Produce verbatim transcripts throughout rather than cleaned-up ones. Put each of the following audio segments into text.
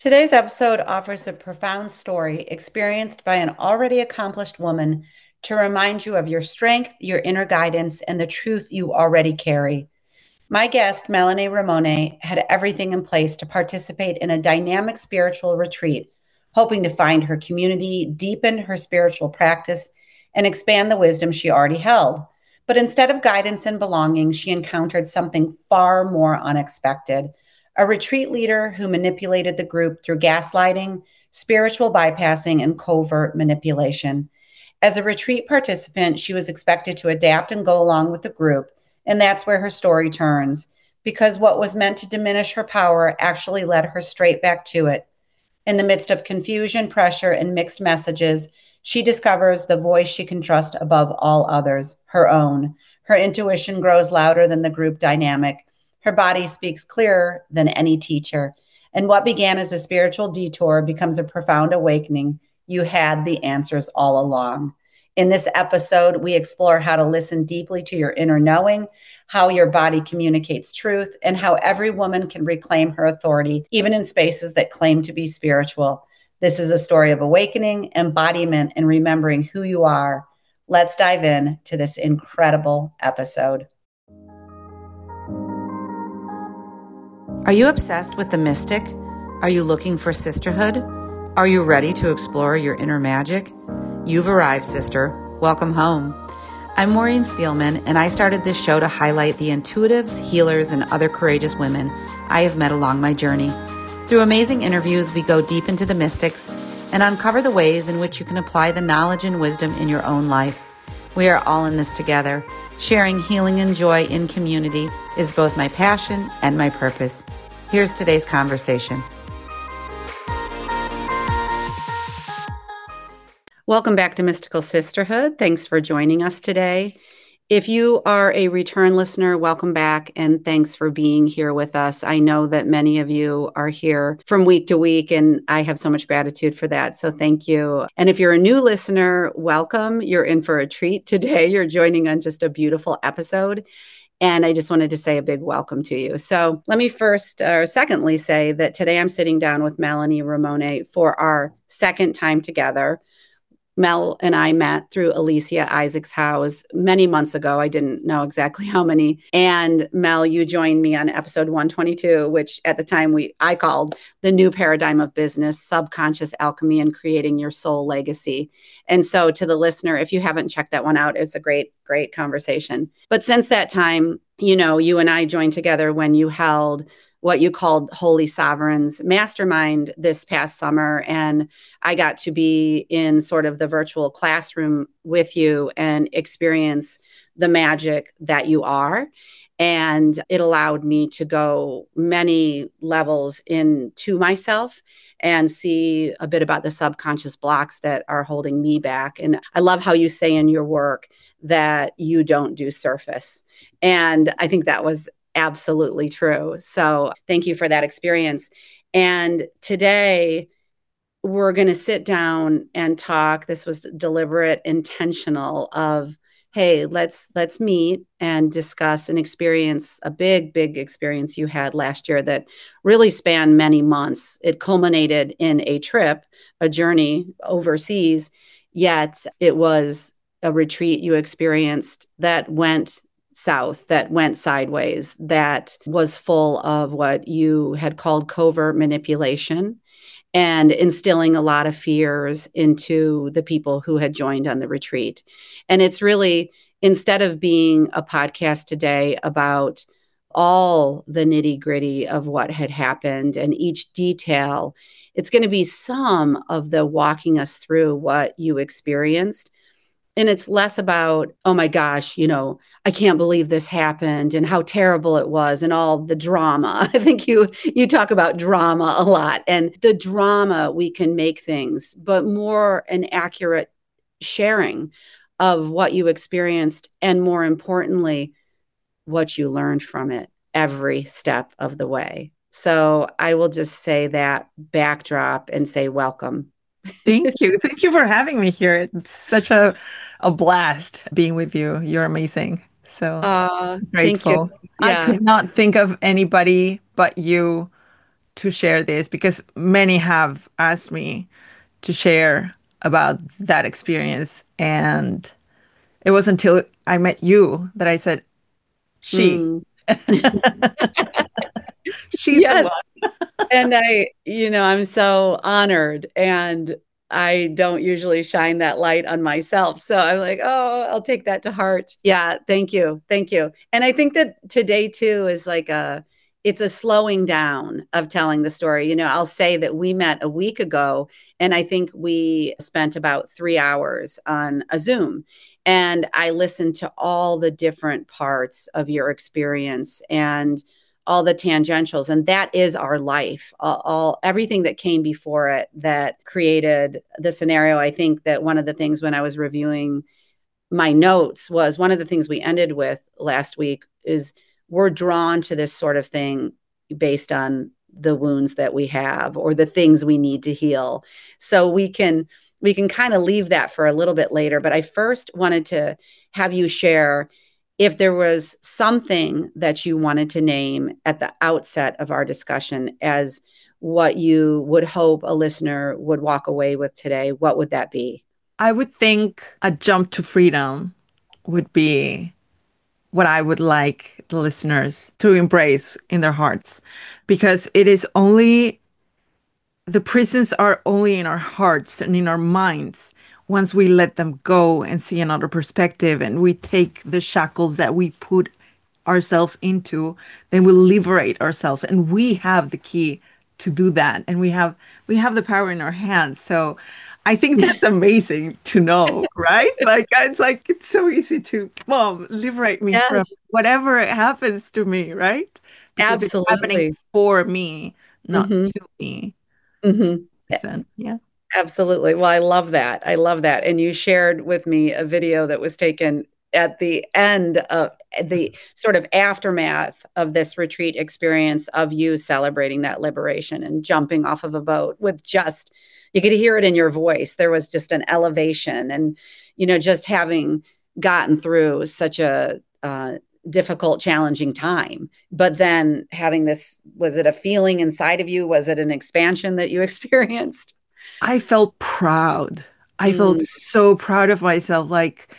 Today's episode offers a profound story experienced by an already accomplished woman to remind you of your strength, your inner guidance, and the truth you already carry. My guest, Melanie Ramone, had everything in place to participate in a dynamic spiritual retreat, hoping to find her community, deepen her spiritual practice, and expand the wisdom she already held. But instead of guidance and belonging, she encountered something far more unexpected: a retreat leader who manipulated the group through gaslighting, spiritual bypassing, and covert manipulation. As a retreat participant, she was expected to adapt and go along with the group, and that's where her story turns, because what was meant to diminish her power actually led her straight back to it. In the midst of confusion, pressure, and mixed messages, she discovers the voice she can trust above all others, her own. Her intuition grows louder than the group dynamic. Her body speaks clearer than any teacher. And what began as a spiritual detour becomes a profound awakening. You had the answers all along. In this episode, we explore how to listen deeply to your inner knowing, how your body communicates truth, and how every woman can reclaim her authority, even in spaces that claim to be spiritual. This is a story of awakening, embodiment, and remembering who you are. Let's dive in to this incredible episode. Are you obsessed with the mystic? Are you looking for sisterhood? Are you ready to explore your inner magic? You've arrived, sister. Welcome home. I'm Maureen Spielman, and I started this show to highlight the intuitives, healers, and other courageous women I have met along my journey. Through amazing interviews, we go deep into the mystics and uncover the ways in which you can apply the knowledge and wisdom in your own life. We are all in this together. Sharing healing and joy in community is both my passion and my purpose. Here's today's conversation. Welcome back to Mystical Sisterhood. Thanks for joining us today. If you are a return listener, welcome back, and thanks for being here with us. I know that many of you are here from week to week, and I have so much gratitude for that. So thank you. And if you're a new listener, welcome. You're in for a treat today. You're joining on just a beautiful episode. And I just wanted to say a big welcome to you. So let me first, or secondly, say that today I'm sitting down with Melanie Ramone for our second time together. Mel and I met through Alicia Isaac's house many months ago. I didn't know exactly how many. And Mel, you joined me on episode one twenty-two, which at the time we I called The New Paradigm of Business, Subconscious Alchemy and Creating Your Soul Legacy. And so to the listener, if you haven't checked that one out, it's a great, great conversation. But since that time, you know, you and I joined together when you held what you called Holy Sovereigns Mastermind this past summer. And I got to be in sort of the virtual classroom with you and experience the magic that you are. And it allowed me to go many levels into myself and see a bit about the subconscious blocks that are holding me back. And I love how you say in your work that you don't do surface. And I think that was absolutely true. So thank you for that experience. And today we're going to sit down and talk. This was deliberate, intentional of, hey, let's let's meet and discuss an experience, a big, big experience you had last year that really spanned many months. It culminated in a trip, a journey overseas, yet it was a retreat you experienced that went south, that went sideways, that was full of what you had called covert manipulation and instilling a lot of fears into the people who had joined on the retreat. And it's really, instead of being a podcast today about all the nitty gritty of what had happened and each detail, it's going to be some of the walking us through what you experienced. And it's less about, oh my gosh, you know, I can't believe this happened and how terrible it was and all the drama. I think you you talk about drama a lot, and the drama we can make things, but more an accurate sharing of what you experienced and, more importantly, what you learned from it every step of the way. So I will just say that backdrop and say welcome. Thank you. Thank you for having me here. It's such a a blast being with you. You're amazing. So Uh, thank you. grateful. I Yeah. could not think of anybody but you to share this because many have asked me to share about that experience. And it was until I met you that I said, she, Mm. she's the Yes. one. And I, you know, I'm so honored, and I don't usually shine that light on myself. So I'm like, oh, I'll take that to heart. Yeah, thank you. Thank you. And I think that today too is like a it's a slowing down of telling the story. You know, I'll say that we met a week ago, and I think we spent about three hours on a Zoom. And I listened to all the different parts of your experience and all the tangentials, and that is our life, all, all everything that came before it that created the scenario. I think that one of the things when I was reviewing my notes was one of the things we ended with last week is we're drawn to this sort of thing based on the wounds that we have or the things we need to heal. So we can we can kind of leave that for a little bit later, but I first wanted to have you share if there was something that you wanted to name at the outset of our discussion as what you would hope a listener would walk away with today. What would that be? I would think a jump to freedom would be what I would like the listeners to embrace in their hearts because it is only the prisons are only in our hearts and in our minds once we let them go and see another perspective and we take the shackles that we put ourselves into, then we liberate ourselves and we have the key to do that and we have we have the power in our hands. So I think that's amazing to know, right? Like it's like it's so easy to, mom, liberate me from Yes, whatever happens to me, right? Because it's happening absolutely. for me, not Hmm. to me. Hmm. Percent. Yeah. Absolutely. Well, I love that. I love that. And you shared with me a video that was taken at the end of the sort of aftermath of this retreat experience of you celebrating that liberation and jumping off of a boat with just, you could hear it in your voice. There was just an elevation and, you know, just having gotten through such a, uh, difficult, challenging time. But then having this, was it a feeling inside of you? Was it an expansion that you experienced? I felt proud. I felt Mm, so proud of myself. Like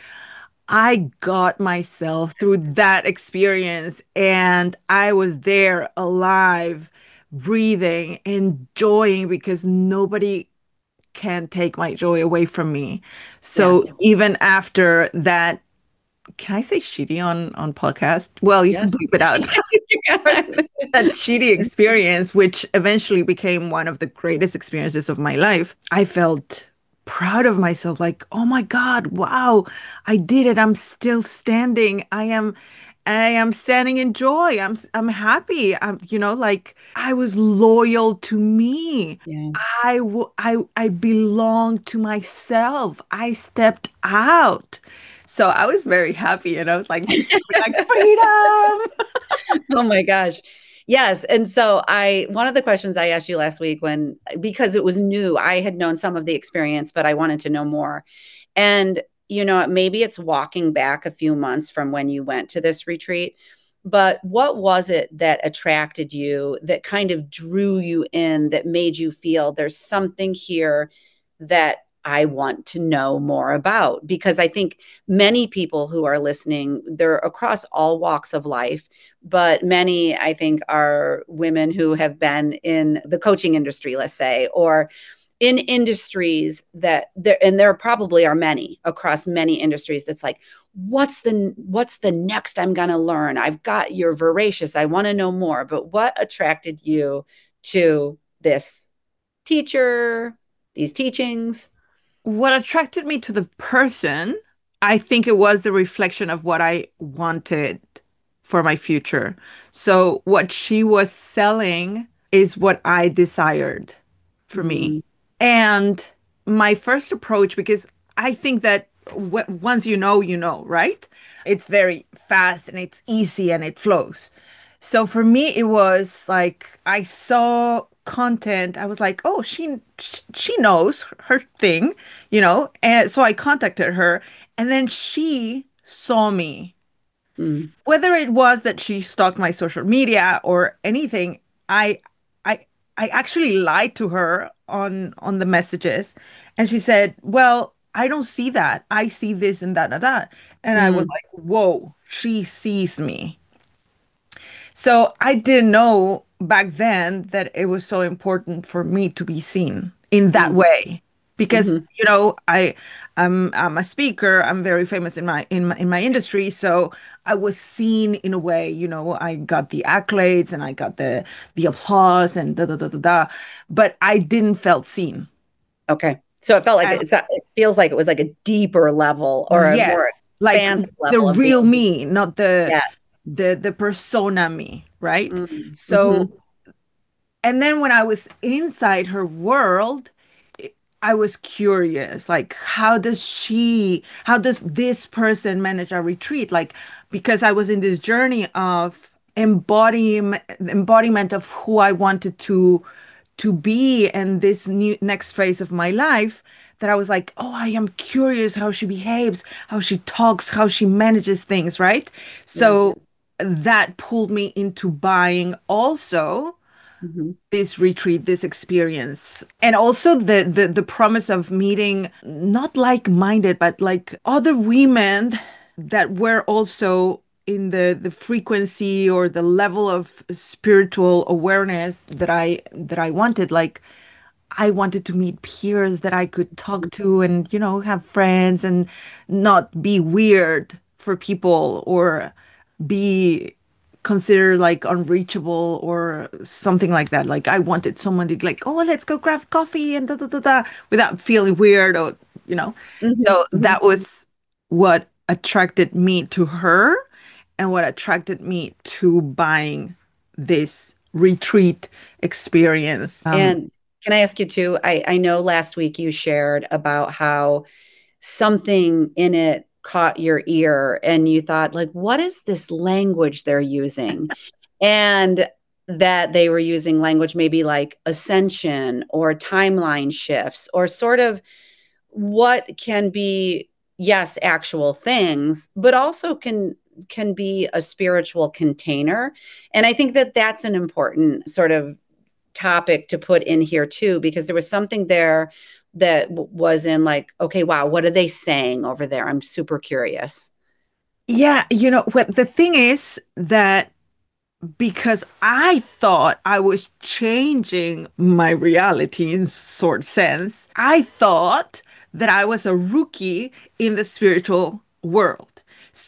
I got myself through that experience and I was there alive, breathing, enjoying because nobody can take my joy away from me. So yes. even after that, can I say shitty on on podcast? Well, you can Yes. bleep it out. But that shitty experience, which eventually became one of the greatest experiences of my life, I felt proud of myself. Like, oh my God, wow, I did it. I'm still standing. I am, I am standing in joy. I'm, I'm happy. I'm, you know, like I was loyal to me. Yeah. I, w- I, I belonged to myself. I stepped out. So I was very happy and I was like, just like freedom. Oh my gosh. Yes. And so I, one of the questions I asked you last week when, because it was new, I had known some of the experience, but I wanted to know more. And, you know, maybe it's walking back a few months from when you went to this retreat, but what was it that attracted you, that kind of drew you in, that made you feel there's something here that I want to know more about? Because I think many people who are listening, they're across all walks of life, but many, I think, are women who have been in the coaching industry, let's say, or in industries that there, and there probably are many across many industries that's like, what's the what's the next I'm going to learn? I've got, you're voracious, I want to know more. But what attracted you to this teacher, these teachings? What attracted me to the person, I think it was the reflection of what I wanted for my future. So what she was selling is what I desired for me. Mm, And my first approach, because I think that w once you know, you know, right? It's very fast and it's easy and it flows. So for me, it was like I saw content. I was like, oh, she she knows her thing, you know. And so I contacted her, and then she saw me. mm, Whether it was that she stalked my social media or anything, I I I actually lied to her on on the messages, and she said, "Well, I don't see that. I see this and that, that, that." And I was Mm, like, "Whoa, she sees me." So I didn't know back then that it was so important for me to be seen in that mm, way. Because, mhm. you know, I I'm I'm a speaker, I'm very famous in my in my in my industry. So I was seen in a way, you know, I got the accolades and I got the the applause and da da da da da, but I didn't felt seen. Okay. So it felt like And it's a, it feels like it was like a deeper level or a more yes, like expansive the level of being real seen. me, not the Yeah. the the persona me, right? Mm, So hmm. and then when I was inside her world, it- I was curious, like, how does she, how does this person manage a retreat? Like, because I was in this journey of embodying embodiment of who I wanted to to be and this new next phase of my life, that I was like, oh, I am curious how she behaves, how she talks, how she manages things, right? Yes. So that pulled me into buying also Hmm. this retreat, this experience, and also the the the promise of meeting not like-minded, but like other women that were also in the the frequency or the level of spiritual awareness that I that I wanted. Like I wanted to meet peers that I could talk to and, you know, have friends and not be weird for people or be considered like unreachable or something like that. Like I wanted someone to like, oh, let's go grab coffee and da da da da without feeling weird or, you know. Hmm. So Hmm. that was what attracted me to her and what attracted me to buying this retreat experience. Um, And can I ask you too? I, I know last week you shared about how something in it caught your ear and you thought, like, what is this language they're using? And that they were using language maybe like ascension or timeline shifts or sort of what can be, yes, actual things, but also can can be a spiritual container. And I think that that's an important sort of topic to put in here too, because there was something there that w- was in like, okay, wow, what are they saying over there? I'm super curious. yeah, you know, what the thing is that because I thought I was changing my reality in sort sense. I thought that I was a rookie in the spiritual world.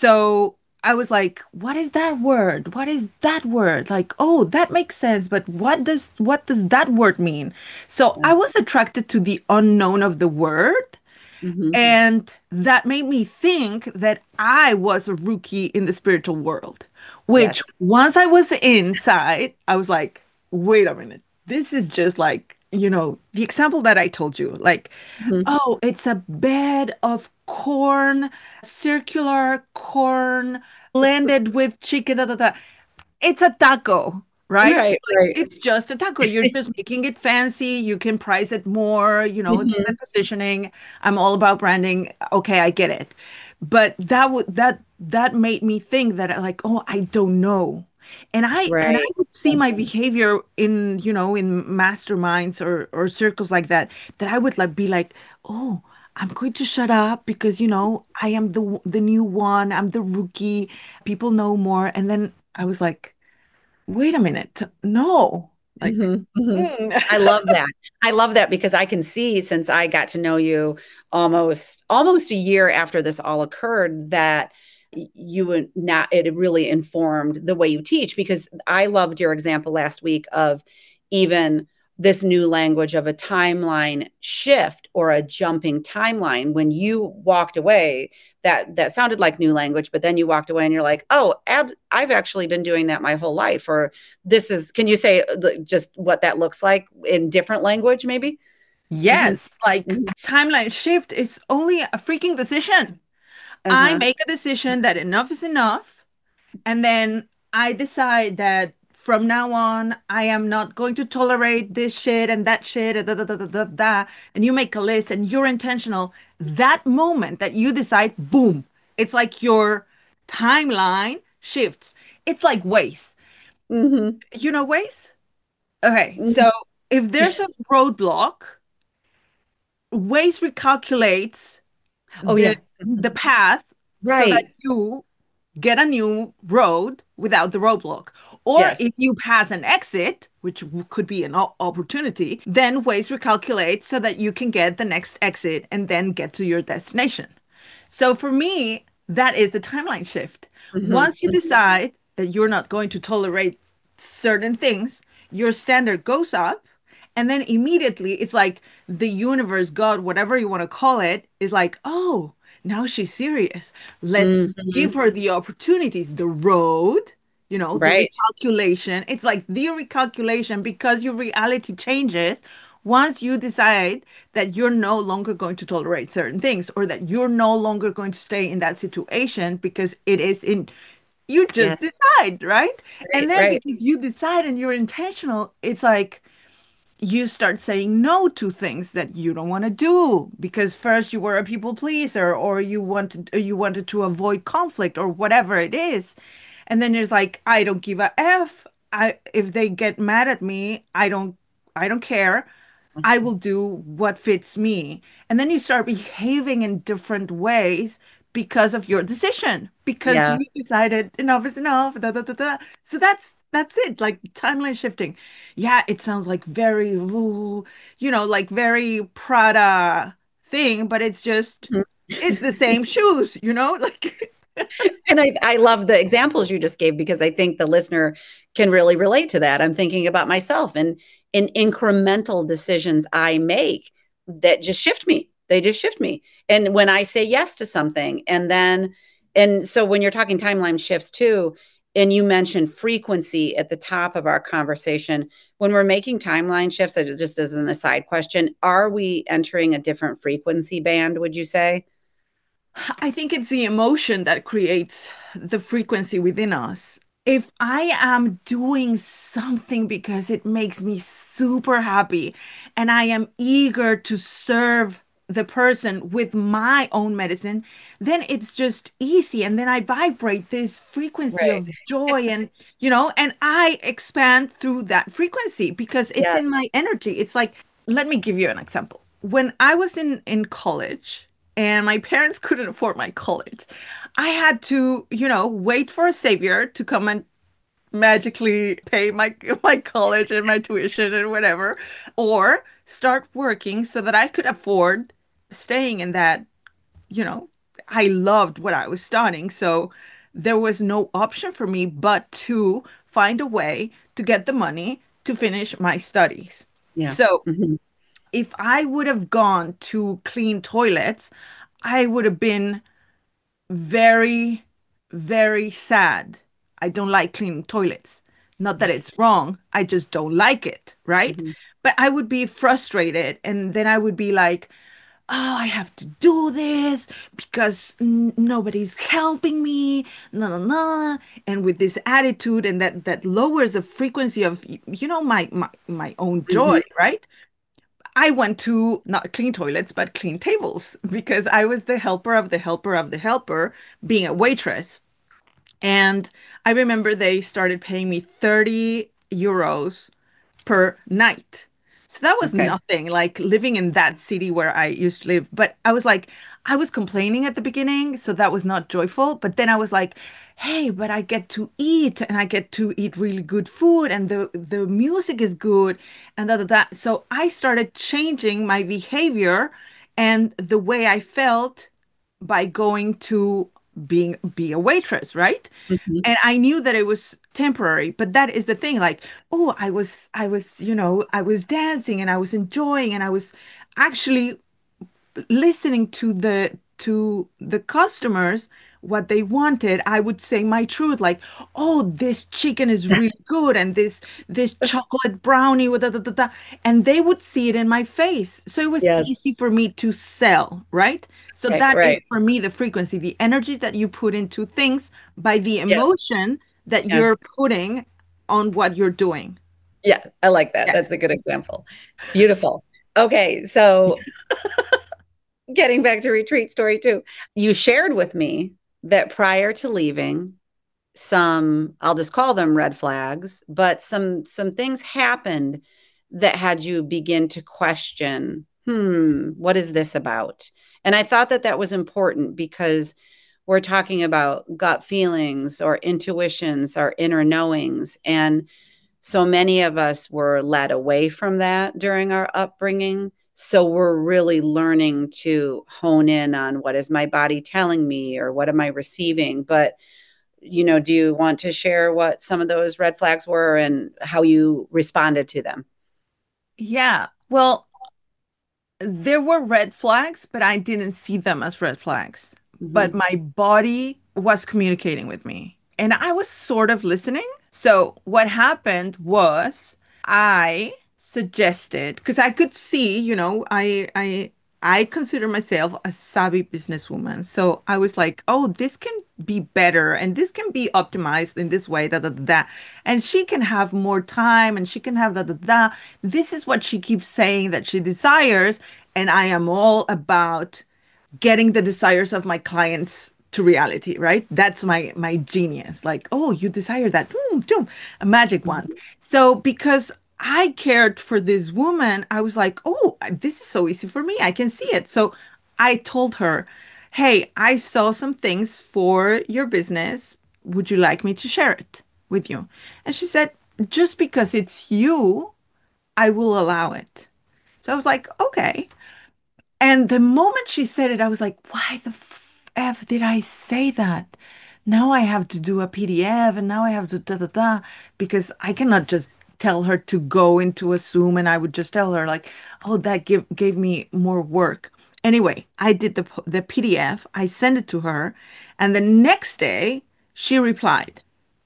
So I was like, what is that word? What is that word? Like, oh, that makes sense, but what does what does that word mean? So Yeah. I was attracted to the unknown of the word. Hmm. And that made me think that I was a rookie in the spiritual world, which Yes. once I was inside, I was like, wait a minute. This is just like, you know, the example that I told you, like, Hmm. oh, it's a bed of corn, circular corn blended with chicken. Da, da, da. It's a taco, right? Right, Like right. it's just a taco. You're just making it fancy. You can price it more, you know, it's the Hmm. positioning. I'm all about branding. Okay, I get it. But that would that that made me think that like, oh, I don't know. And I and I Right. would see my behavior in, you know, in masterminds or or circles like that, that I would like be like, oh, I'm going to shut up because, you know, I am the the new one. I'm the rookie. People know more. And then I was like, wait a minute. No. Like, Hmm. Hmm. mm. I love that. I love that because I can see since I got to know you almost almost a year after this all occurred that you would not it really informed the way you teach because I loved your example last week of even this new language of a timeline shift or a jumping timeline when you walked away that that sounded like new language but then you walked away and you're like oh ab- I've actually been doing that my whole life or this is can you say just what that looks like in different language maybe. Hmm. Yes, like Hmm. timeline shift is only a freaking decision. I Uh-huh. make a decision that enough is enough. And then I decide that from now on, I am not going to tolerate this shit and that shit, and da, da, da, da, da, da. And you make a list and you're intentional. That moment that you decide, boom, it's like your timeline shifts. It's like Waze. Hmm. You know Waze? Okay, so If there's a roadblock, Waze recalculates Oh the yeah. the Mhm. path so that Right. you get a new road without the roadblock. Or Yes. if you pass an exit, which w- could be an o- opportunity, then Waze recalculates so that you can get the next exit and then get to your destination. So for me, that is the timeline shift. Hmm. Once you decide that you're not going to tolerate certain things, your standard goes up. And then immediately it's like the universe, God, whatever you want to call it, is like, oh, now she's serious. Let's give Hmm. her the opportunities, the road, you know, the Right. recalculation. It's like the recalculation because your reality changes once you decide that you're no longer going to tolerate certain things or that you're no longer going to stay in that situation because it is in you just Yes. decide, right? And Right. then Right. because you decide and you're intentional, it's like you start saying no to things that you don't want to do because first you were a people pleaser or you wanted you wanted to avoid conflict or whatever it is. And then it's like I don't give a F. I if they get mad at me, I don't I don't care. I will do what fits me. And then you start behaving in different ways because of your decision, because Yeah. you decided enough is enough. Da, da, da, da. So that's that's it, like timeline shifting. Yeah, it sounds like very, ooh, you know, like very Prada thing, but it's just Mhm. it's the same shoes, you know, like And I, I love the examples you just gave because I think the listener can really relate to that. I'm thinking about myself and in incremental decisions I make that just shift me. They just shift me. And when I say yes to something, and then, and so when you're talking timeline shifts too, and you mentioned frequency at the top of our conversation, when we're making timeline shifts, just as an aside question, are we entering a different frequency band, would you say? I think it's the emotion that creates the frequency within us. If I am doing something because it makes me super happy and I am eager to serve the person with my own medicine, then it's just easy. And then I vibrate this frequency Right. of joy and, you know, and I expand through that frequency because it's Yeah. in my energy. It's like, let me give you an example. When I was in in college, and my parents couldn't afford my college. I had to, you know, wait for a savior to come and magically pay my my college and my tuition and whatever, or start working so that I could afford staying in that, you know, I loved what I was studying, so there was no option for me but to find a way to get the money to finish my studies. Yeah. So Mhm. if I would have gone to clean toilets, I would have been very, very sad. I don't like cleaning toilets. Not that it's wrong, I just don't like it, right? Mhm. But I would be frustrated and then I would be like, oh, I have to do this because n nobody's helping me, no, no, no. And with this attitude and that that lowers the frequency of, y- you know, my my my own joy, Mhm. right? I went to not clean toilets, but clean tables because I was the helper of the helper of the helper, being a waitress. And I remember they started paying me thirty euros per night. So that was Okay. nothing like living in that city where I used to live. But I was like, I was complaining at the beginning, so that was not joyful. But then I was like, hey, but I get to eat and I get to eat really good food and the the music is good and da da da. So I started changing my behavior and the way I felt by going to being be a waitress, right? Mhm. And I knew that it was temporary, but that is the thing. Like, oh, I was, I was, you know, I was dancing and I was enjoying and I was actually listening to the to the customers what they wanted. I would say my truth, like, oh, this chicken is really good and this this chocolate brownie with da, da, da, da. And they would see it in my face. So it was Yes. easy for me to sell, right? So Okay. that is Right. for me the frequency, the energy that you put into things by the Yes. emotion that Yeah. you're putting on what you're doing. Yeah. I like that. Yes. That's a good example. Beautiful. Okay. So getting back to retreat story two, you shared with me that prior to leaving, some, I'll just call them red flags, but some some things happened that had you begin to question, hmm, what is this about? And I thought that that was important because we're talking about gut feelings or intuitions or inner knowings. And so many of us were led away from that during our upbringing. So we're really learning to hone in on what is my body telling me or what am I receiving. But, you know, do you want to share what some of those red flags were and how you responded to them? Yeah. Well, there were red flags, but I didn't see them as red flags. But Mm-hmm. my body was communicating with me and I was sort of listening. So what happened was I suggested, because I could see, you know, I I I consider myself a savvy businesswoman. So I was like, oh, this can be better and this can be optimized in this way, da da da. da. And she can have more time and she can have da da da. This is what she keeps saying that she desires. And I am all about getting the desires of my clients to reality, right? That's my my genius. Like, oh, you desire that. Boom, boom, a magic wand. Mm-hmm. So because I cared for this woman, I was like, oh, this is so easy for me. I can see it. So I told her, hey, I saw some things for your business. Would you like me to share it with you? And she said, just because it's you, I will allow it. So I was like, okay. And the moment she said it, I was like, why the F did I say that? Now I have to do a P D F and now I have to da da da because I cannot just tell her to go into a Zoom and I would just tell her like, oh, that give, gave me more work. Anyway, I did the the P D F, I sent it to her, and the next day she replied.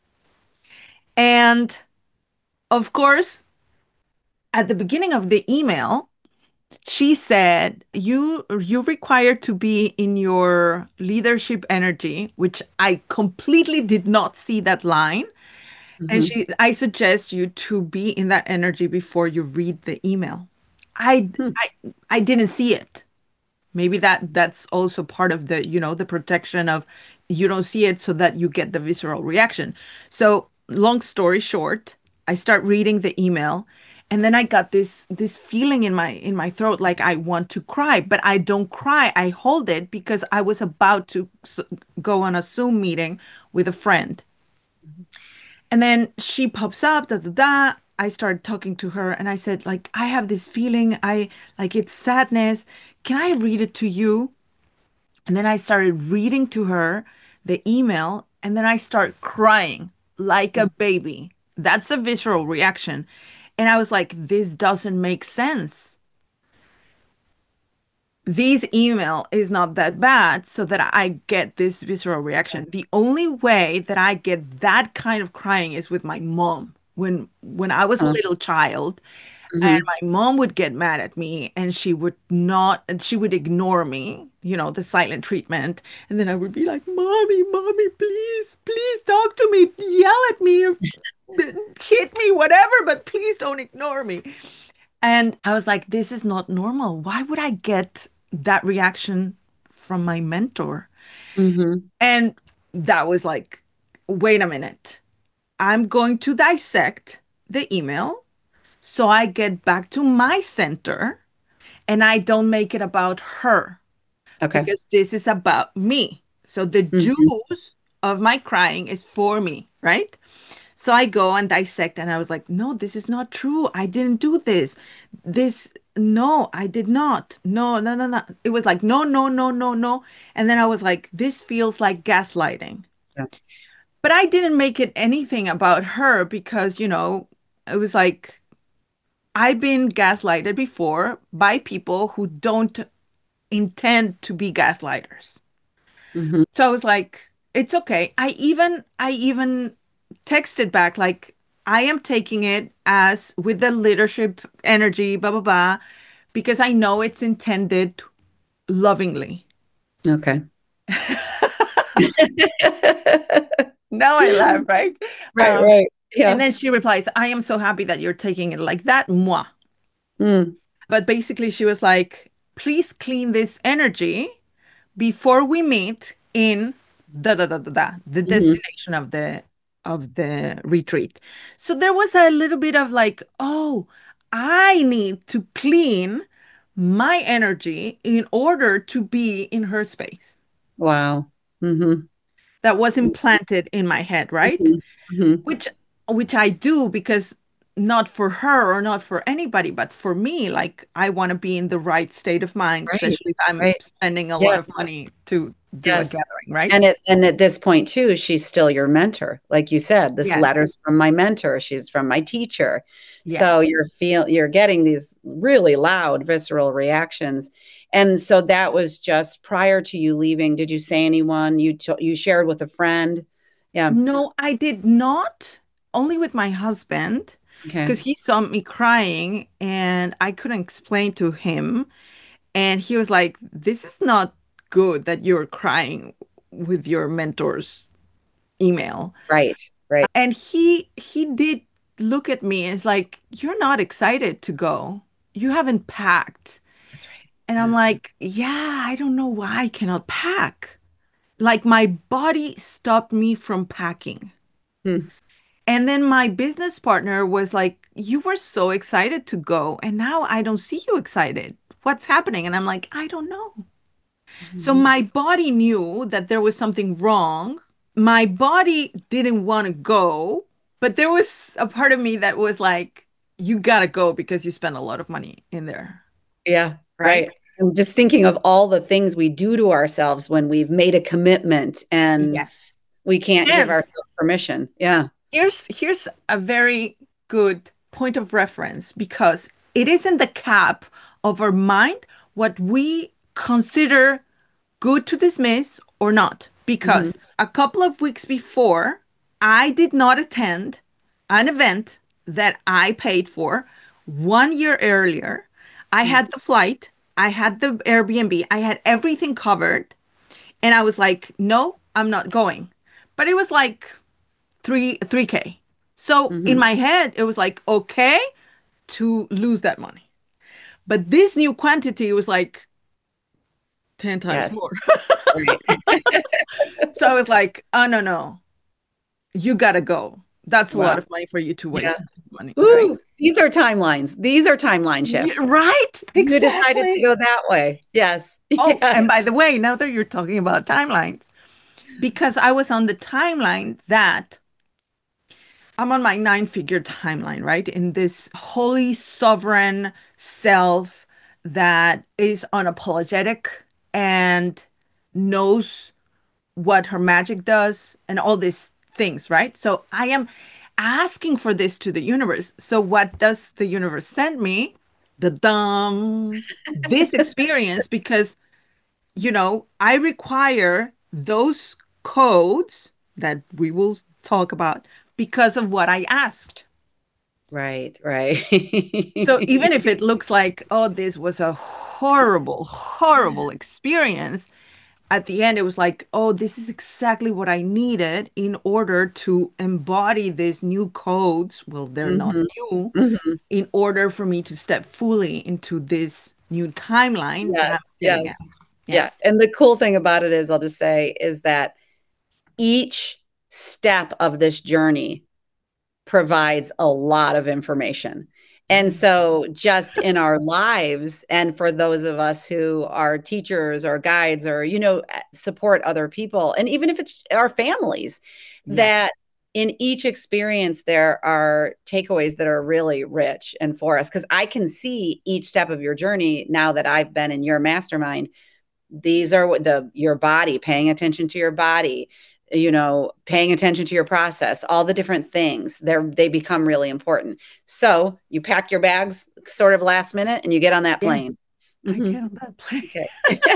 And of course, at the beginning of the email, she said, you you require to be in your leadership energy, which I completely did not see that line. And Mm-hmm. she, I suggest you to be in that energy before you read the email. I Hmm. I I didn't see it. Maybe that that's also part of the, you know, the protection of you don't see it so that you get the visceral reaction. So, long story short, I start reading the email and then I got this this feeling in my in my throat like I want to cry, but I don't cry. I hold it because I was about to s- go on a Zoom meeting with a friend. And then she pops up, da da da. I started talking to her and I said, like, I have this feeling, I like it's sadness. Can I read it to you? And then I started reading to her the email, and then I start crying like a baby. That's a visceral reaction. And I was like, this doesn't make sense. This email is not that bad so that I get this visceral reaction. The only way that I get that kind of crying is with my mom. When when I was a Uh, little child, and mhm. my mom would get mad at me and she would not, and she would ignore me, you know, the silent treatment. And then I would be like, Mommy, Mommy, please, please talk to me, yell at me, or hit me, whatever, but please don't ignore me. And I was like, this is not normal. Why would I get that reaction from my mentor? Mhm. And that was like, wait a minute. I'm going to dissect the email so I get back to my center and I don't make it about her Okay. because this is about me. So the Mhm. juice of my crying is for me, right? So I go and dissect and I was like, no, this is not true. I didn't do this. This, no, I did not. No, no, no, no. It was like, no, no, no, no, no. And then I was like, this feels like gaslighting. Yeah. But I didn't make it anything about her because, you know, it was like, I've been gaslighted before by people who don't intend to be gaslighters. Mhm. So I was like, it's okay. I even I even texted back like I am taking it as with the leadership energy, blah blah blah, because I know it's intended lovingly. Okay. Now I laugh, right? Right, Um, right. and Yeah. then she replies, I am so happy that you're taking it like that, moi. Mm. But basically she was like, please clean this energy before we meet in da da da da da, the Mhm. destination of the of the retreat. So there was a little bit of like, oh, I need to clean my energy in order to be in her space. Wow. Hmm. That was implanted in my head, right? Hmm. Hmm. Which which I do because not for her or not for anybody, but for me, like I want to be in the right state of mind, Right. especially if I'm Right. spending a lot of Yes. money to do a Yes. gathering, right? And it and at this point too, she's still your mentor. Like you said, this Yes. letter's from my mentor. She's from my teacher. So Yes. you're feel you're getting these really loud, visceral reactions. And so that was just prior to you leaving. Did you say anyone? You t you shared with a friend? Yeah. No, I did not. Only with my husband, Okay. because he saw me crying and I couldn't explain to him. And he was like, "This is not good that you're crying with your mentor's email." Right. Right. And he he did look at me and it's like, "You're not excited to go. You haven't packed." That's right. And I'm Yeah. like, "Yeah, I don't know why I cannot pack." Like my body stopped me from packing. Hmm. And then my business partner was like, "You were so excited to go, and now I don't see you excited. What's happening?" And I'm like, "I don't know." So Mhm. my body knew that there was something wrong. My body didn't want to go, but there was a part of me that was like, "You gotta go because you spend a lot of money in there." Yeah. Right? Right. I'm just thinking of all the things we do to ourselves when we've made a commitment and Yes. we can't give And ourselves permission. Yeah. here's here's a very good point of reference because it is in the cap of our mind what we consider good to dismiss or not. Hmm. Because a couple of weeks before, I did not attend an event that I paid for one year earlier. I had the flight, I had the Airbnb, I had everything covered. And I was like, no, I'm not going. But it was like three three K. So in Hmm. my head, it was like okay to lose that money. But this new quantity was like ten times Yes. more. Right. So I was like, oh no, no, you gotta go. That's a lot Wow. of money for you to Yeah. waste money, right? Ooh, these are timelines. These are timeline Yeah, shifts. right? You decided to Exactly. go that way. Yes. Oh, Yeah. and by the way, now that you're talking about timelines, because I was on the timeline that I'm on my nine figure timeline, right? In this holy sovereign self that is unapologetic and knows what her magic does and all these things, right? So I am asking for this to the universe. So what does the universe send me? The dumb this experience because you know, I require those codes that we will talk about because of what I asked. Right. Right. So even if it looks like, oh, this was a horrible, horrible experience, at the end it was like, oh, this is exactly what I needed in order to embody these new codes. Well, they're not Hmm. new, Hmm. in order for me to step fully into this new timeline that Yes. I'm filling in. Yes. Yeah. Yes. And the cool thing about it is, I'll just say, is that each step of this journey provides a lot of information. And so, just in our lives, and for those of us who are teachers or guides or, you know, support other people, and even if it's our families, Yes. that in each experience, there are takeaways that are really rich and for us. Because I can see each step of your journey now that I've been in your mastermind. These are what the your body, paying attention to your body, you know, paying attention to your process, all the different things, they're they become really important. So you pack your bags sort of last minute and you get on that Yes. plane. I Hmm. get on that plane. Okay.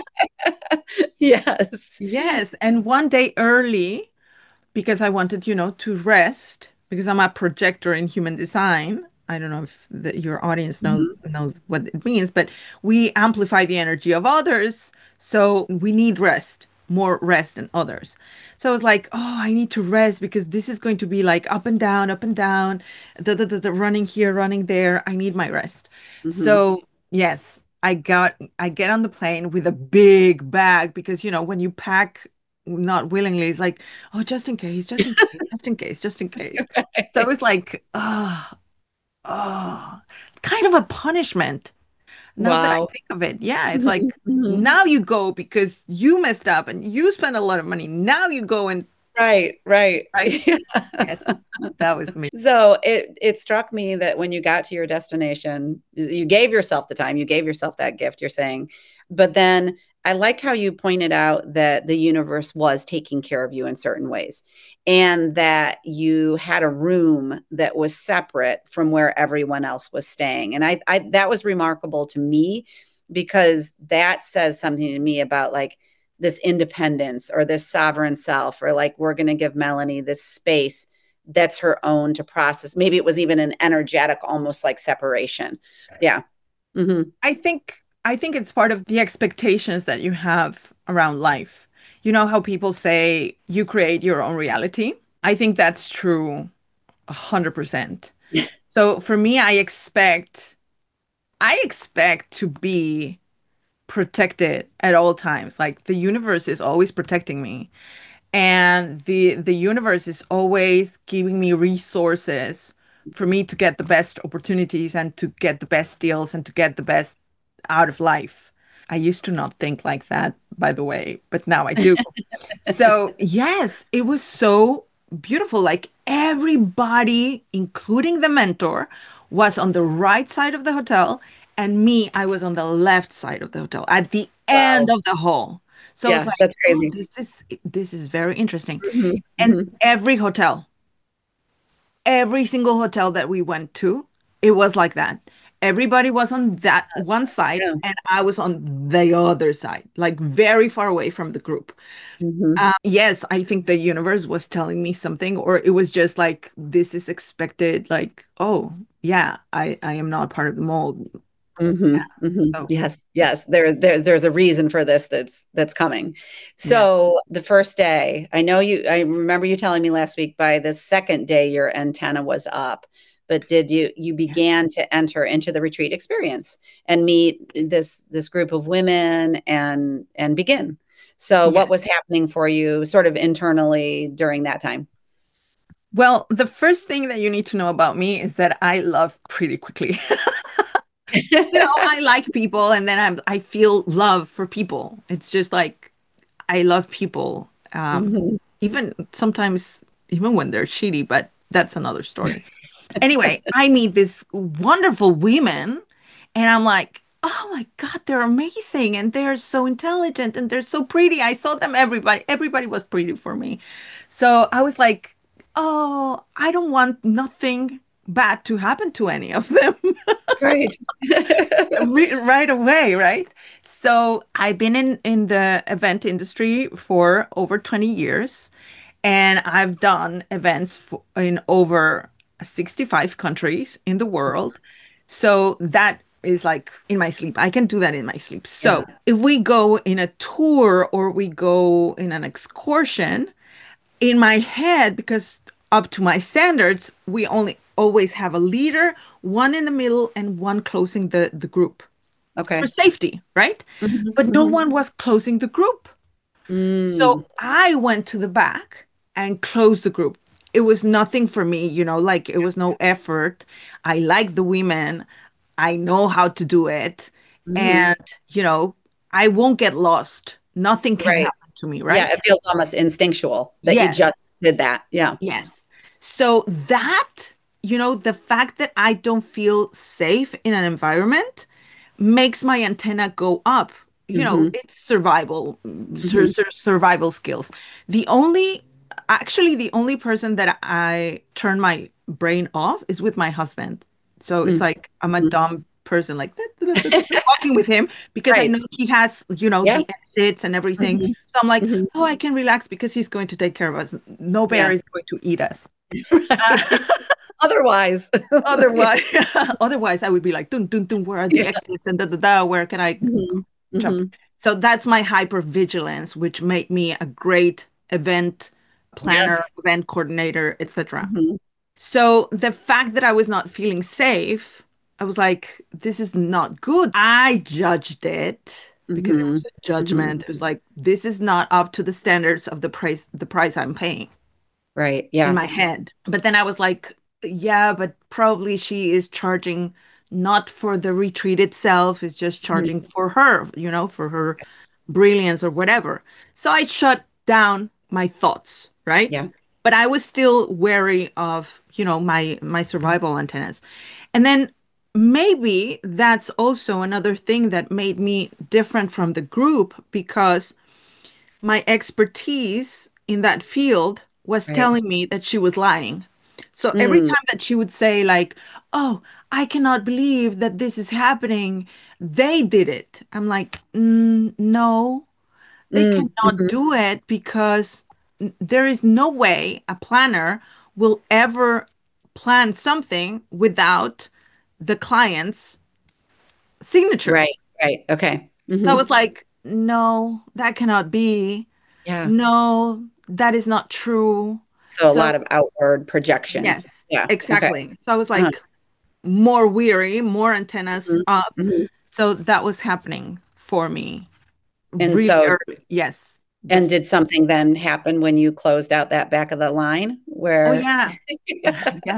Yes. Yes, and one day early because I wanted, you know, to rest because I'm a projector in human design. I don't know if the, your audience knows Mhm. knows what it means, but we amplify the energy of others, so we need rest, more rest than others. So I was like, oh, I need to rest because this is going to be like up and down, up and down, da, da, da, da, running here, running there. I need my rest. Mhm. So yes, I got I get on the plane with a big bag because you know when you pack not willingly, it's like, oh, just in case, just in case, just in case, just in case. So it was like, oh, oh. kind of a punishment. Now that I Wow. think of it, yeah, it's Mhm, like mhm. now you go because you messed up and you spent a lot of money. Now you go and Right, right. right. Yes, that was me. So it it struck me that when you got to your destination, you gave yourself the time, you gave yourself that gift, you're saying. But then I liked how you pointed out that the universe was taking care of you in certain ways and that you had a room that was separate from where everyone else was staying. And I, I that was remarkable to me because that says something to me about like this independence or this sovereign self, or like we're going to give Melanie this space that's her own to process. Maybe it was even an energetic, almost like separation. Yeah. Mm-hmm. I think I think it's part of the expectations that you have around life. You know how people say you create your own reality? I think that's true a hundred percent. So for me, I expect I expect to be protected at all times. Like the universe is always protecting me. And the the universe is always giving me resources for me to get the best opportunities and to get the best deals and to get the best out of life. I used to not think like that, by the way, but now I do. So, yes, it was so beautiful. Like everybody, including the mentor, was on the right side of the hotel, and me, I was on the left side of the hotel at the end Wow. of the hall. So I was Yeah, like, that's oh, crazy. this is this is very interesting. Mm-hmm. And Mm-hmm. every hotel, every single hotel that we went to, it was like that. Everybody was on that one side, Yeah. and I was on the other side, like very far away from the group. Mm-hmm. Uh, yes, I think the universe was telling me something, or it was just like, this is expected. Like, oh, yeah, I, I am not part of the mold. Mm-hmm. Mm-hmm. So, Yes, yes. There, there's there's a reason for this that's that's coming. yes. So the first day, I know you, I remember you telling me last week by the second day your antenna was up, but did you you began to enter into the retreat experience and meet this this group of women and and begin. So Yeah. what was happening for you sort of internally during that time? Well, the first thing that you need to know about me is that I love pretty quickly. You know, I like people and then I'm I feel love for people. It's just like I love people. Um, Mhm. even sometimes even when they're shitty, but that's another story. Anyway, I meet this wonderful women and I'm like, oh my God, they're amazing and they're so intelligent and they're so pretty. I saw them everybody, everybody was pretty for me. So I was like, oh, I don't want nothing bad to happen to any of them. Great. Re- right away, right? So I've been in in the event industry for over twenty years, and I've done events for, in over sixty-five countries in the world. So that is like in my sleep. I can do that in my sleep. Yeah. So if we go in a tour or we go in an excursion, in my head, because up to my standards, we only always have a leader, one in the middle, and one closing the, the group for Okay. safety, right? Mhm, But no mhm. one was closing the group. So Mm, I went to the back and closed the group. It was nothing for me, you know, like it was no effort. I like the women. I know how to do it. mhm. And, you know, I won't get lost. Nothing can Right. happen to me, Yeah, right? it feels almost instinctual that you Yes. just did that. Yeah. Yes. So that, you know, the fact that I don't feel safe in an environment makes my antenna go up. You know, Mhm, it's survival, sur mhm, sur survival skills. The only, actually, the only person that I turn my brain off is with my husband. So it's mm, like I'm a mhm. dumb person, like walking with him because I Right. know he has, you know, Yeah. the exits and everything. Mhm, So I'm like, mhm. oh, I can relax because he's going to take care of us. No bear Yeah. is going to eat us. Uh, Right. Otherwise. otherwise, otherwise I would be like, dun, dun, dun, where are the Yeah. exits and da, da, da, where can I Mhm, jump? mhm. So that's my hypervigilance, which made me a great event planner, Yes. event coordinator, et cetera. Mhm, So the fact that I was not feeling safe, I was like, this is not good. I judged it because it mhm, was a mhm. judgment. It was like, this is not up to the standards of the price, the price I'm paying Right. in Yeah. my head. But then I was like, yeah, but probably she is charging not for the retreat itself, it's just Mhm. charging for her, you know, for her brilliance or whatever. So I shut down my thoughts, right? Yeah. But I was still wary of, you know, my my survival antennas. And then maybe that's also another thing that made me different from the group because my expertise in that field was Right. telling me that she was lying. So every Mm, time that she would say, like, oh, I cannot believe that this is happening, they did it. I'm like, mm, no, they mm, cannot mhm. do it because n- there is no way a planner will ever plan something without the client's signature. Right. Right. Okay. So I Hmm. was like, no, that cannot be. Yeah. No, that is not true. So a So, lot of outward projection. yes, Yeah. Okay. exactly. So I was Uh-huh. like more weary, more antennas Mhm. up. Mhm. So that was happening for me And really so, early. Yes. and Bef did something then happen when you closed out that back of the line oh, where, yeah. Yeah.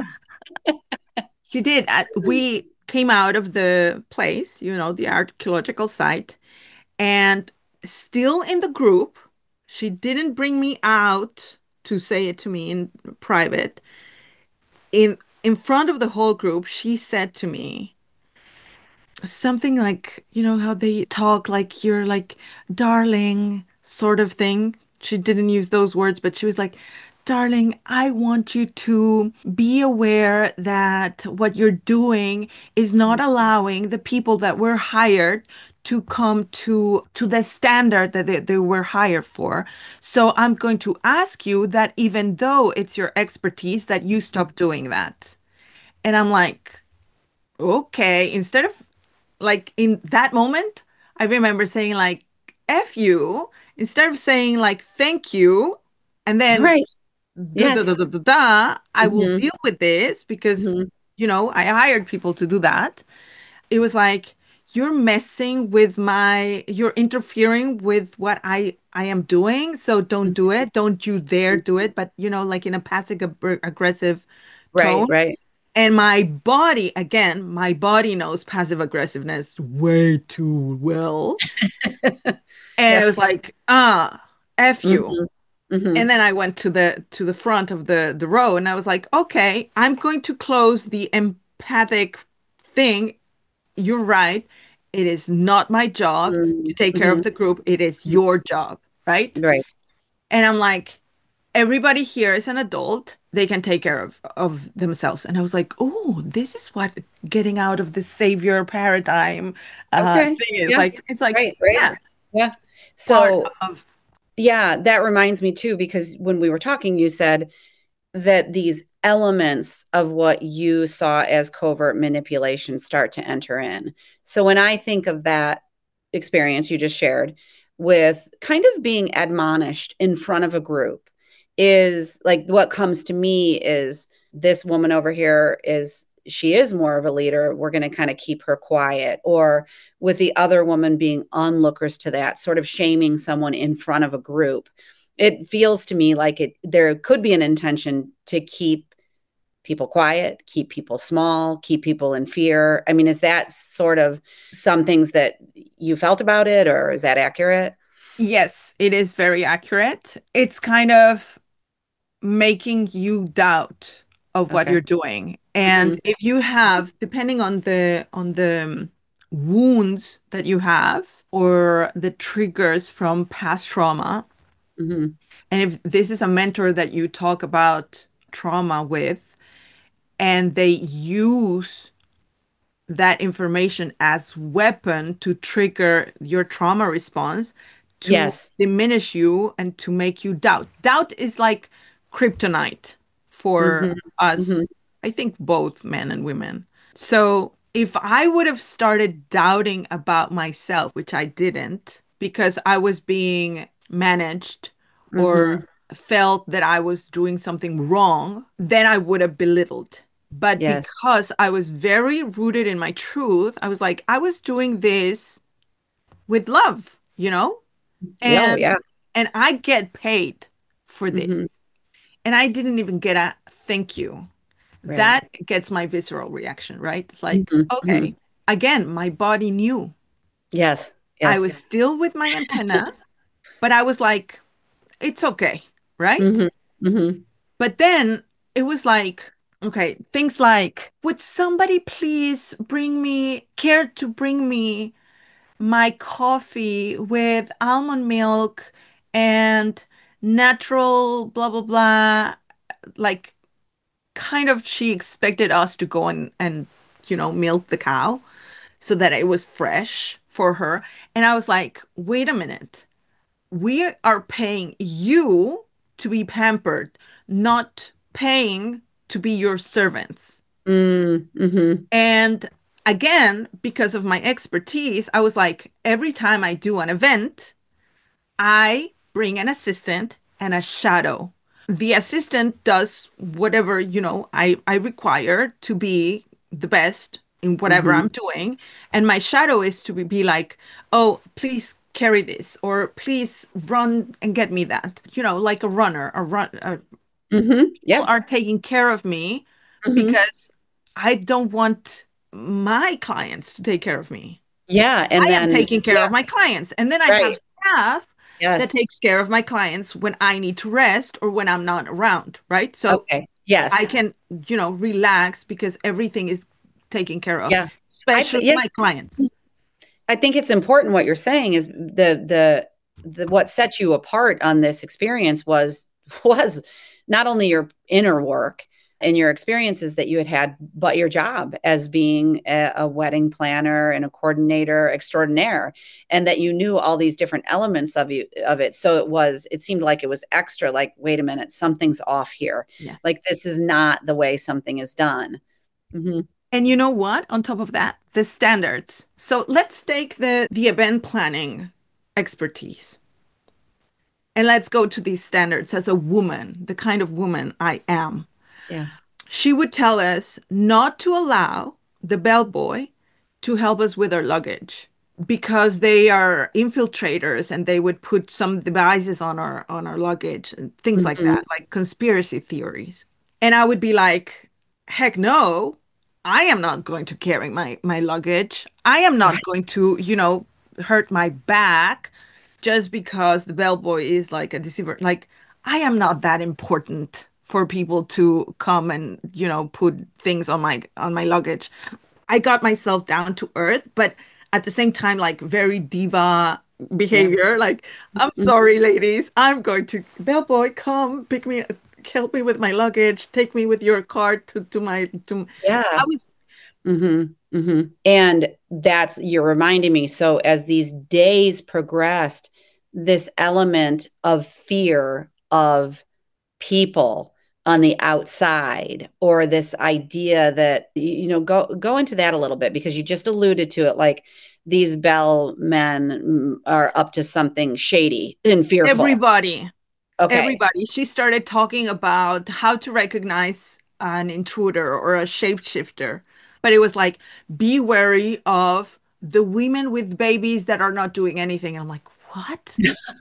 She did. Uh, we came out of the place, you know, the archaeological site, and still in the group, she didn't bring me out to say it to me in private. In in front of the whole group, she said to me something like, you know, how they talk like you're like darling sort of thing. She didn't use those words, but she was like, darling, I want you to be aware that what you're doing is not allowing the people that were hired to come to to the standard that they, they were hired for. So I'm going to ask you that even though it's your expertise, that you stop doing that. And I'm like, okay, instead of like in that moment, I remember saying like F you instead of saying like thank you and then right. da da da Yes. da da da, I will Hmm. deal with this because Hmm. you know, I hired people to do that. It was like you're messing with my you're interfering with what I I am doing, so don't do it. Don't you dare do it, but you know, like in a passive ag- aggressive Right. tone. Right. And my body, again, my body knows passive aggressiveness way too well. And it Yeah. was like, ah, F you. Hmm. Hmm. And then I went to the to the front of the the row and I was like, okay, I'm going to close the empathic thing. You're right. It is not my job to take care of Hmm. the group. It is your job, right? Right. And I'm like, everybody here is an adult. They can take care of, of themselves. And I was like, oh, this is what getting out of the savior paradigm uh, Okay. thing is. Yeah. Like, it's like, Right. Right. yeah, Yeah. part So, of, yeah, that reminds me too, because when we were talking, you said that these elements of what you saw as covert manipulation start to enter in. So when I think of that experience you just shared with kind of being admonished in front of a group, is like what comes to me is this woman over here is she is more of a leader. We're going to kind of keep her quiet. Or with the other woman being onlookers to that, sort of shaming someone in front of a group, it feels to me like it there could be an intention to keep people quiet, keep people small, keep people in fear. I mean, is that sort of some things that you felt about it, or is that accurate? yes, it is very accurate. It's kind of making you doubt of what Okay. you're doing. Hmm. And if you have, depending on the on the um, wounds that you have or the triggers from past trauma, Hmm. and if this is a mentor that you talk about trauma with, and they use that information as weapon to trigger your trauma response, to Yes. diminish you and to make you doubt. Doubt is like kryptonite for Hmm. Hmm. us, I think both men and women. So if I would have started doubting about myself, which I didn't, because I was being managed or Hmm. felt that I was doing something wrong, then I would have belittled. But Yes. because I was very rooted in my truth, I was like, I was doing this with love, you know? Yeah. Oh, And yeah. and I get paid for Hmm. this. And I didn't even get a thank you. Right. That gets my visceral reaction, right? It's like, Mhm, mhm. okay, again, my body knew. Yes. I Yes. was still with my antennas, but I was like, it's okay, right? Hmm. Hmm. But then it was like, okay, things like, would somebody please bring me, care to bring me my coffee with almond milk and natural blah blah blah, like kind of she expected us to go and and you know milk the cow so that it was fresh for her. And I was like, wait a minute, we are paying you to be pampered, not paying to be your servants. Mm-hmm. And again, because of my expertise, I was like, every time I do an event, I bring an assistant and a shadow. The assistant does whatever, you know, I, I require to be the best in whatever Hmm. I'm doing. And my shadow is to be, be like, oh, please carry this, or please run and get me that. You know, like a runner, a run, uh, Hmm. people Yep. are taking care of me Hmm. because I don't want my clients to take care of me. Yeah. And I am then, taking care yeah, of my clients. And then I have right. staff that Yes. takes care of my clients when I need to rest or when I'm not around, right? So Okay. I Yes. can, you know, relax because everything is taken care of, Yeah. I, th- especially yeah, my clients. I think it's important what you're saying is the, the, the, what set you apart on this experience was, was not only your inner work and your experiences that you had had, but your job as being a, a wedding planner and a coordinator extraordinaire, and that you knew all these different elements of you of it. So it was, it seemed like it was extra, like, wait a minute, something's off here. Yes. Like this is not the way something is done. Hmm. And you know what? On top of that, the standards. So let's take the the event planning expertise and let's go to these standards as a woman, the kind of woman I am. Yeah. She would tell us not to allow the bellboy to help us with our luggage because they are infiltrators and they would put some devices on our on our luggage and things like Hmm. that, like conspiracy theories. And I would be like, heck no, I am not going to carry my my luggage. I am not Right. going to, you know, hurt my back just because the bellboy is like a deceiver. Like, I am not that important for people to come and, you know, put things on my on my luggage. I got myself down to earth, but at the same time, like very diva Yeah. behavior. Like, I'm Mhm. sorry, ladies. I'm going to bellboy, come pick me, help me with my luggage, take me with your car to to my to. I Yeah. was Hmm. Hmm. And that's, you're reminding me. So as these days progressed, this element of fear of people on the outside, or this idea that, you know, go go into that a little bit, because you just alluded to it, like these bell men mm, are up to something shady and fearful. everybody. Okay. Everybody. She started talking about how to recognize an intruder or a shapeshifter. But it was like, be wary of the women with babies that are not doing anything. And I'm like, what?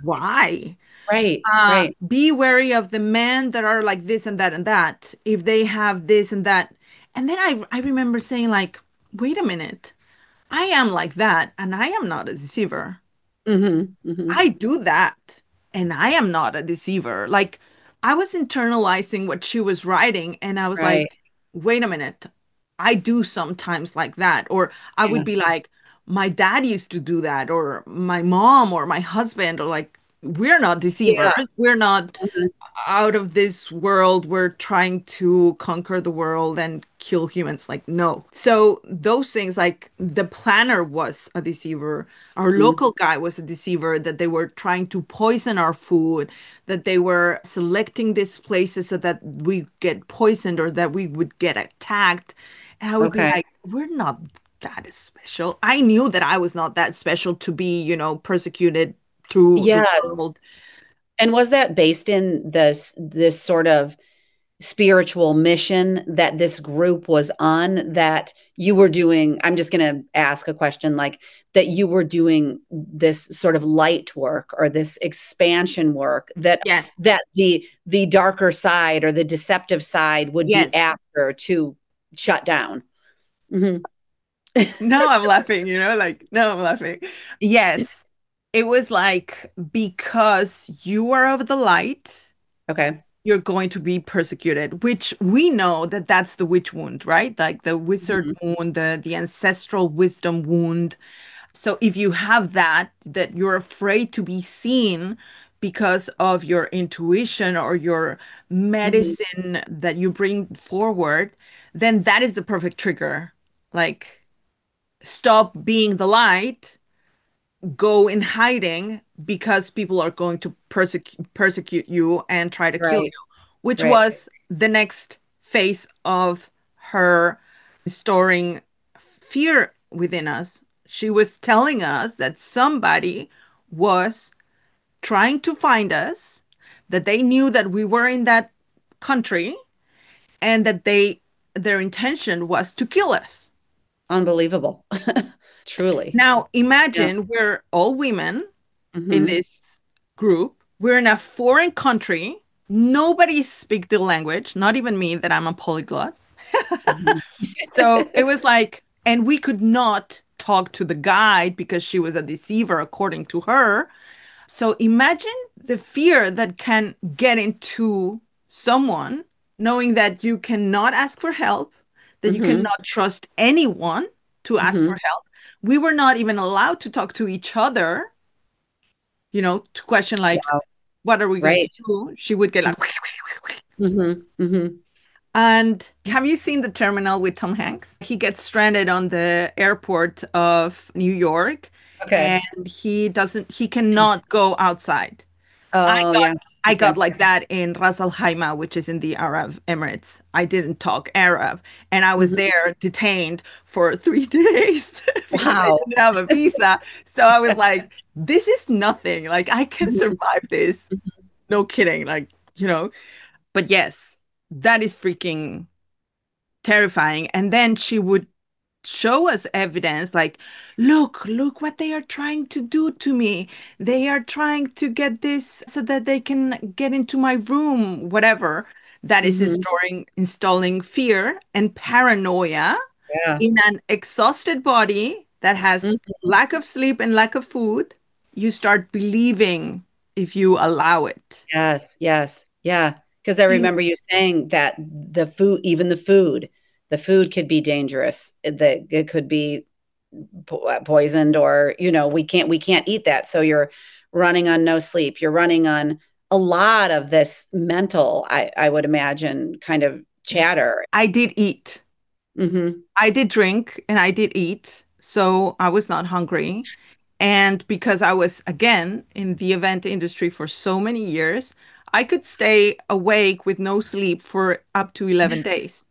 Why? Right. Uh, Right. be wary of the men that are like this and that and that, if they have this and that. And then I I remember saying like, wait a minute, I am like that, and I am not a deceiver. Hmm. Hmm. I do that and I am not a deceiver. Like I was internalizing what she was writing and I was Right. like, wait a minute. I do sometimes like that. Or I would Yeah. be like, my dad used to do that, or my mom or my husband, or like, we're not deceivers. Yeah. We're not Mhm. out of this world. We're trying to conquer the world and kill humans. Like, no. So those things, like the planner was a deceiver, our Mhm. local guy was a deceiver, that they were trying to poison our food, that they were selecting these places so that we get poisoned or that we would get attacked. And I would be Okay. like, we're not that special. I knew that I was not that special to be, you know, persecuted through the Yes. world. And was that based in this this sort of spiritual mission that this group was on, that you were doing? I'm just going to ask a question, like that you were doing this sort of light work or this expansion work, that Yes. that the the darker side or the deceptive side would be Yes. after. her to shut down. Hmm. Now I'm laughing, you know, like now I'm laughing. Yes, it was like because you are of the light, Okay. you're going to be persecuted, which we know that that's the witch wound, right? Like the wizard Hmm. wound, the the ancestral wisdom wound. So if you have that, that you're afraid to be seen because of your intuition or your Hmm. medicine that you bring forward, then that is the perfect trigger. Like stop being the light, go in hiding because people are going to persecute persecute you and try to kill Right. you, which Right. was the next phase of her storing fear within us. She was telling us that somebody was trying to find us, that they knew that we were in that country, and that they their intention was to kill us. Unbelievable. Truly. Now, Yeah. imagine we're all women in Hmm. this group. We're in a foreign country. Nobody speaks the language, not even me, that I'm a polyglot. Hmm. So it was like, and we could not talk to the guide because she was a deceiver, according to her. So imagine the fear that can get into someone knowing that you cannot ask for help, that you Hmm. cannot trust anyone to ask for Hmm. help. We were not even allowed to talk to each other, you know, to question like, Wow. what are we going to Right. do? She would get like, Hmm. Hmm. and have you seen The Terminal with Tom Hanks? He gets stranded on the airport of New York Okay. and he doesn't, he cannot go outside. I Oh, got yeah. I got Okay. like that in Ras Al Khaimah, which is in the Arab Emirates. I didn't talk Arab, and I was Hmm. there detained for three days because I Wow. didn't have a visa. So I was like, "This is nothing. Like I can Mhm. survive this. No kidding. Like you know." But yes, that is freaking terrifying. And then she would show us evidence like, look, look what they are trying to do to me. They are trying to get this so that they can get into my room, whatever. That is Mhm. installing installing fear and paranoia Yeah. in an exhausted body that has Mhm. lack of sleep and lack of food. You start believing if you allow it. Yes, yes. Yeah. Because I You remember you saying that the food, even the food, the food could be dangerous. That it could be po- uh, poisoned, or, you know, we can't we can't eat that. So you're running on no sleep. You're running on a lot of this mental, I, I would imagine, kind of chatter. I did eat. Hmm. I did drink and I did eat, so I was not hungry. And because I was, again, in the event industry for so many years, I could stay awake with no sleep for up to eleven days.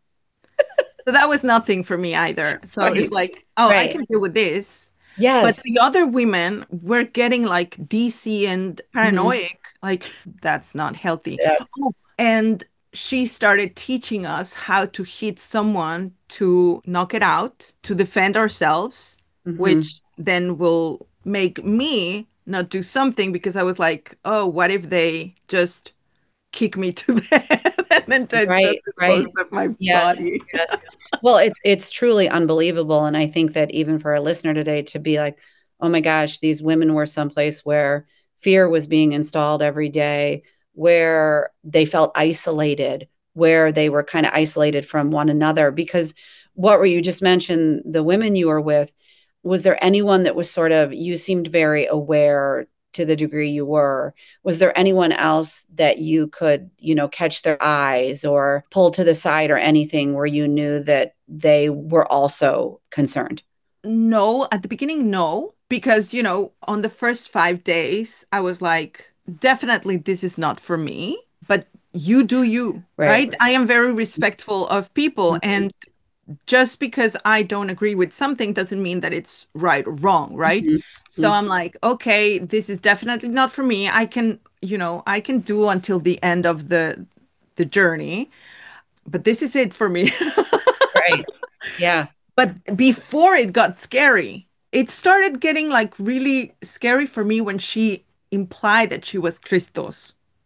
So that was nothing for me either. So it's Right. like, oh, I Right. can deal with this. But Yes. the other women were getting like D C and Hmm. paranoid. Like, that's not healthy. That's Oh, and she started teaching us how to hit someone to knock it out, to defend ourselves, hmm. which then will make me not do something because I was like, oh, what if they just kick me to the and then to just Right, dispose right. of my Yes, body? yes. Well, it's it's truly unbelievable. And I think that even for a listener today to be like, oh my gosh, these women were someplace where fear was being installed every day, where they felt isolated, where they were kind of isolated from one another. Because what were you just mentioned, the women you were with, was there anyone that was sort of, you seemed very aware to the degree you were, was there anyone else that you could, you know, catch their eyes or pull to the side or anything where you knew that they were also concerned? No, at the beginning, no, because, you know, on the first five days, I was like, definitely this is not for me, but you do you, Right. right? I am very respectful of people. Mhm. And just because I don't agree with something doesn't mean that it's right or wrong, right? Mhm. So Mhm. I'm like, okay, this is definitely not for me. I can, you know, I can do until the end of the the journey, but this is it for me. Right. Yeah. But before it got scary, it started getting like really scary for me when she implied that she was Christos.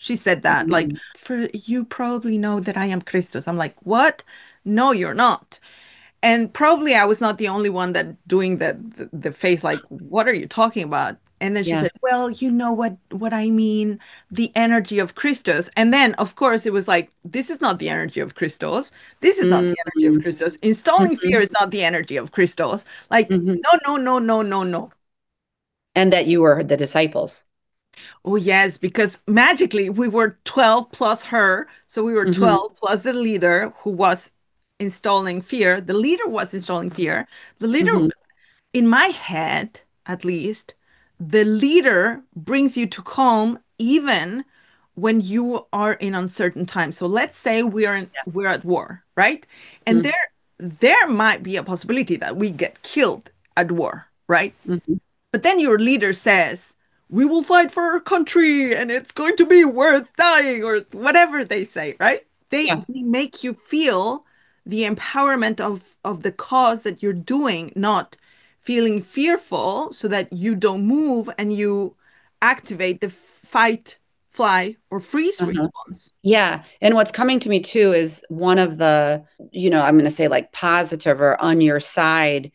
She said that, like, Mhm. for you probably know that I am Christos. I'm like, what? No, you're not. And probably I was not the only one that doing the, the the face like, what are you talking about? And then she Yeah. said, well, you know what what I mean, the energy of Christos. And then of course it was like, this is not the energy of Christos. This is not the energy of Mhm. Christos. Installing fear Mhm. is not the energy of Christos. Like, Mhm. no, no, no, no, no, no. And that you were the disciples. Oh, yes, because magically we were twelve plus her. So we were Hmm. twelve plus the leader who was installing fear. The leader was installing fear. The leader, Hmm. in my head, at least, the leader brings you to calm even when you are in uncertain times. So let's say we are in, we're at war, right? And there there might be a possibility that we get killed at war, right? Hmm. But then your leader says, we will fight for our country and it's going to be worth dying, or whatever they say, right? They, Yeah. they make you feel the empowerment of, of the cause that you're doing, not feeling fearful so that you don't move and you activate the fight, fly, or freeze Uh-huh. response. Yeah. And what's coming to me too is one of the, you know, I'm going to say like positive or on your side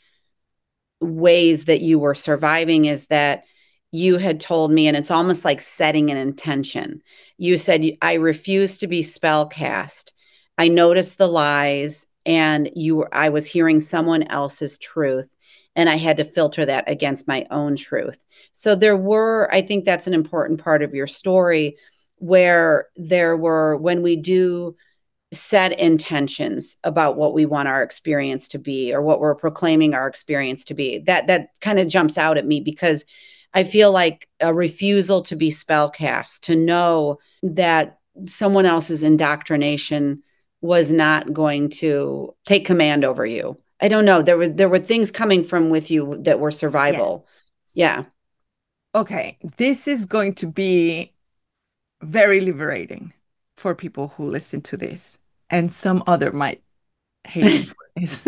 ways that you were surviving is that you had told me, and it's almost like setting an intention. You said, I refuse to be spell cast. I noticed the lies, and you were, I was hearing someone else's truth, and I had to filter that against my own truth. So there were, I think that's an important part of your story where there were, when we do set intentions about what we want our experience to be or what we're proclaiming our experience to be. That that kind of jumps out at me because I feel like a refusal to be spellcast, to know that someone else's indoctrination was not going to take command over you. I don't know. There were there were things coming from with you that were Yes. survival. Yeah. Okay, this is going to be very liberating for people who listen to this, and some other might hate me for this.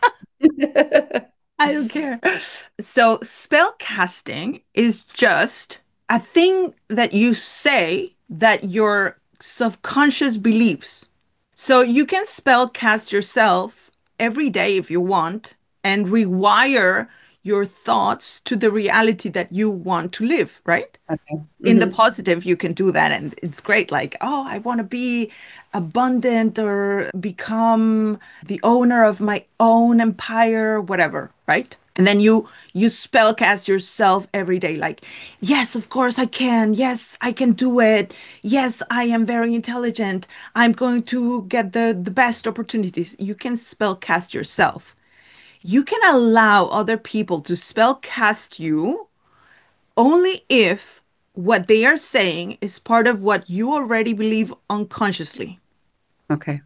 I don't care. So, spell casting is just a thing that you say that your subconscious believes. So, you can spell cast yourself every day if you want and rewire your thoughts to the reality that you want to live, right? Okay. In the Hmm. positive, you can do that. And it's great. Like, oh, I want to be abundant or become the owner of my own empire, whatever, right? And then you you spell cast yourself every day, like, yes, of course I can. Yes, I can do it. Yes, I am very intelligent. I'm going to get the the best opportunities. You can spell cast yourself. You can allow other people to spell cast you only if what they are saying is part of what you already believe unconsciously. Okay.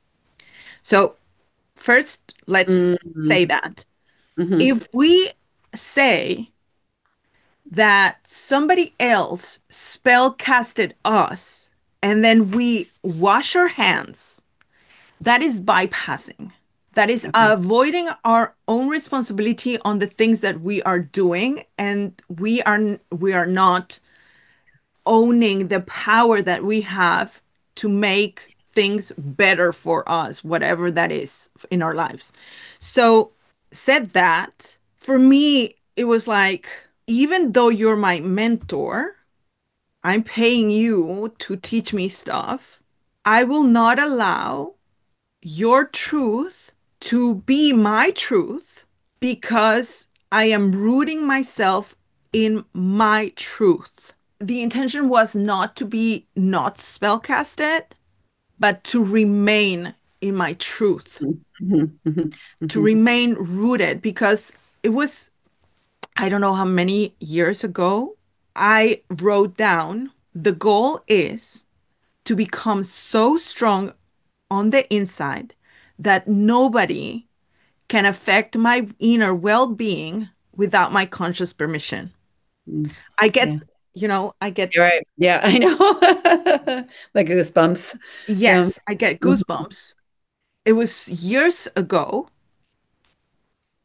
So, first, let's Mm-hmm. say that. Mm-hmm. If we say that somebody else spell casted us and then we wash our hands, that is bypassing. That is Okay. avoiding our own responsibility on the things that we are doing, and we are we are not owning the power that we have to make things better for us, whatever that is in our lives. So, said that, for me, it was like, even though you're my mentor, I'm paying you to teach me stuff. I will not allow your truth to be my truth because I am rooting myself in my truth. The intention was not to be not spellcasted, but to remain in my truth, Mm-hmm. Mm-hmm. to Mm-hmm. remain rooted, because it was, I don't know how many years ago, I wrote down the goal is to become so strong on the inside that nobody can affect my inner well being without my conscious permission. Mm-hmm. I get, Yeah. you know, I get, You're right. Yeah, I know. Like goosebumps. Yeah. yes, I get Mhm. goosebumps. It was years ago,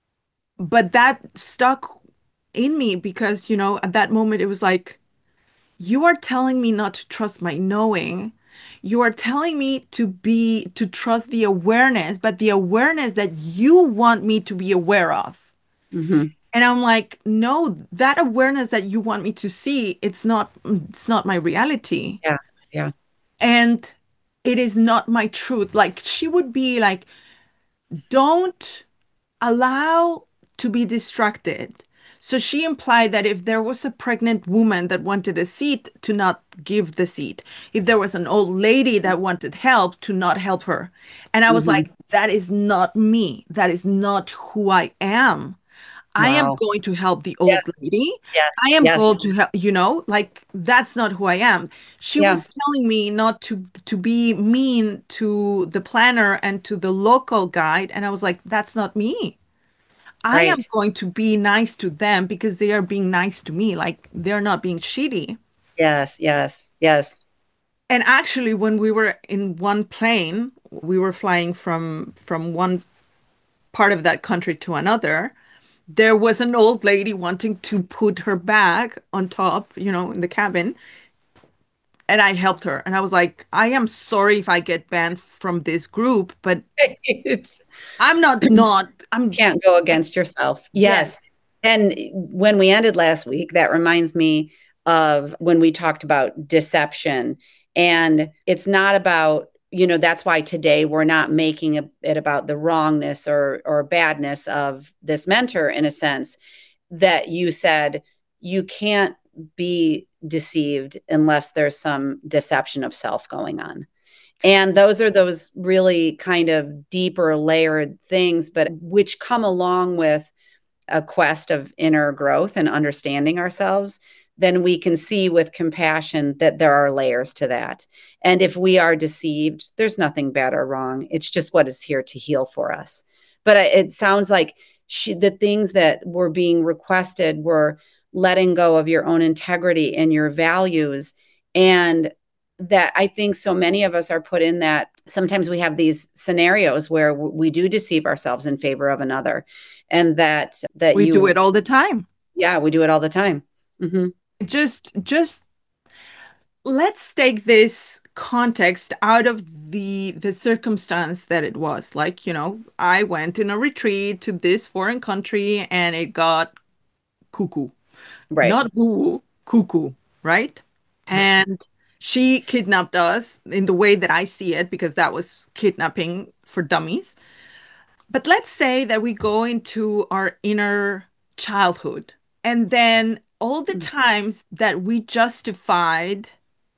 but that stuck in me because, you know, at that moment it was like, you are telling me not to trust my knowing. You are telling me to be to trust the awareness, but the awareness that you want me to be aware of. Hmm. And I'm like, no, that awareness that you want me to see, it's not it's not my reality. Yeah. Yeah. And it is not my truth. Like she would be like, don't allow to be distracted. So she implied that if there was a pregnant woman that wanted a seat, to not give the seat. If there was an old lady that wanted help, to not help her. And I was Hmm. like, that is not me. That is not who I am. I am Wow. going to help the Yes. old lady. Yes. I am Yes. going to help, you know, like that's not who I am. She Yeah. was telling me not to to be mean to the planner and to the local guide, and I was like, that's not me. I am Right. going to be nice to them because they are being nice to me. Like they're not being shitty. Yes. Yes. Yes. And actually, when we were in one plane, we were flying from from one part of that country to another. There was an old lady wanting to put her bag on top, you know, in the cabin, and I helped her. And I was like, I am sorry if I get banned from this group, but It's I'm not not I'm can't go against yourself. yes. Yes. And when we ended last week, that reminds me of when we talked about deception. And it's not about, you know, that's why today we're not making it about the wrongness or or badness of this mentor in a sense that you said you can't be deceived unless there's some deception of self going on. And those are those really kind of deeper layered things, but which come along with a quest of inner growth and understanding ourselves. Then we can see with compassion that there are layers to that. And if we are deceived, there's nothing bad or wrong. It's just what is here to heal for us. But it sounds like she, the things that were being requested were letting go of your own integrity and your values. And that I think so many of us are put in that sometimes we have these scenarios where we do deceive ourselves in favor of another, and that that We do you it all the time. yeah, we do it all the time. Hmm. Just just let's take this context out of the the circumstance that it was. Like, you know, I went in a retreat to this foreign country and it got cuckoo. Right. Not woo, cuckoo, right? And she kidnapped us in the way that I see it, because that was kidnapping for dummies. But let's say that we go into our inner childhood, and then all the times that we justified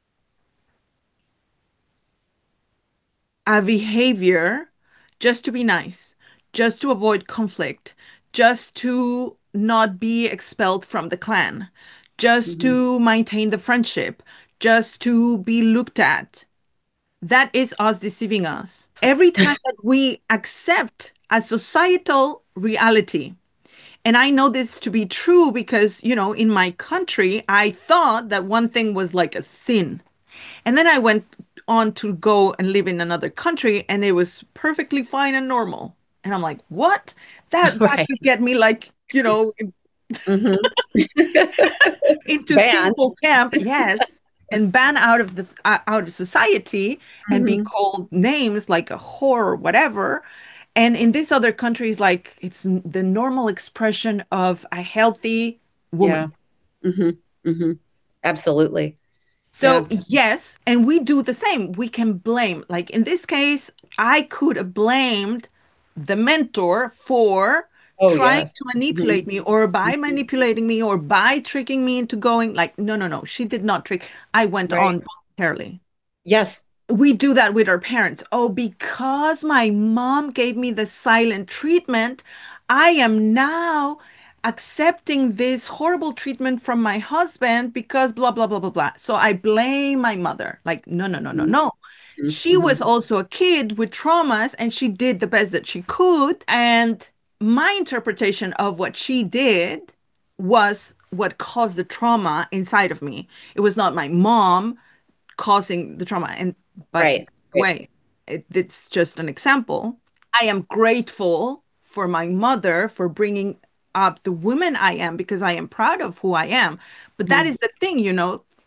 a behavior just to be nice, just to avoid conflict, just to not be expelled from the clan, just Hmm. to maintain the friendship, just to be looked at. That is us deceiving us. Every time that we accept a societal reality, and I know this to be true because, you know, in my country, I thought that one thing was like a sin. And then I went on to go and live in another country and it was perfectly fine and normal. And I'm like, what? That that Right. could get me like, you know, Hmm. into Ban. single camp, yes, and ban out of this uh, out of society and be Hmm. called names like a whore or whatever. And in these other countries, like it's n- the normal expression of a healthy Yeah. woman. Hmm. Hmm. Absolutely. So, Yeah. yes, and we do the same. We can blame. Like in this case, I could have blamed the mentor for Oh, trying yes. to Hmm. manipulate me, or by manipulating me, or by tricking me into going like, no, no, no, she did not trick. I went Right. on voluntarily. Yes. We do that with our parents. Oh, because my mom gave me the silent treatment, I am now accepting this horrible treatment from my husband because blah, blah, blah, blah, blah. So I blame my mother. Like, no, no, no, no, no. She Hmm. was also a kid with traumas and she did the best that she could. And my interpretation of what she did was what caused the trauma inside of me. It was not my mom causing the trauma. And by the Right. Right. way, it, it's just an example. I am grateful for my mother for bringing up the woman I am because I am proud of who I am. But that Mhm. is the thing, you know,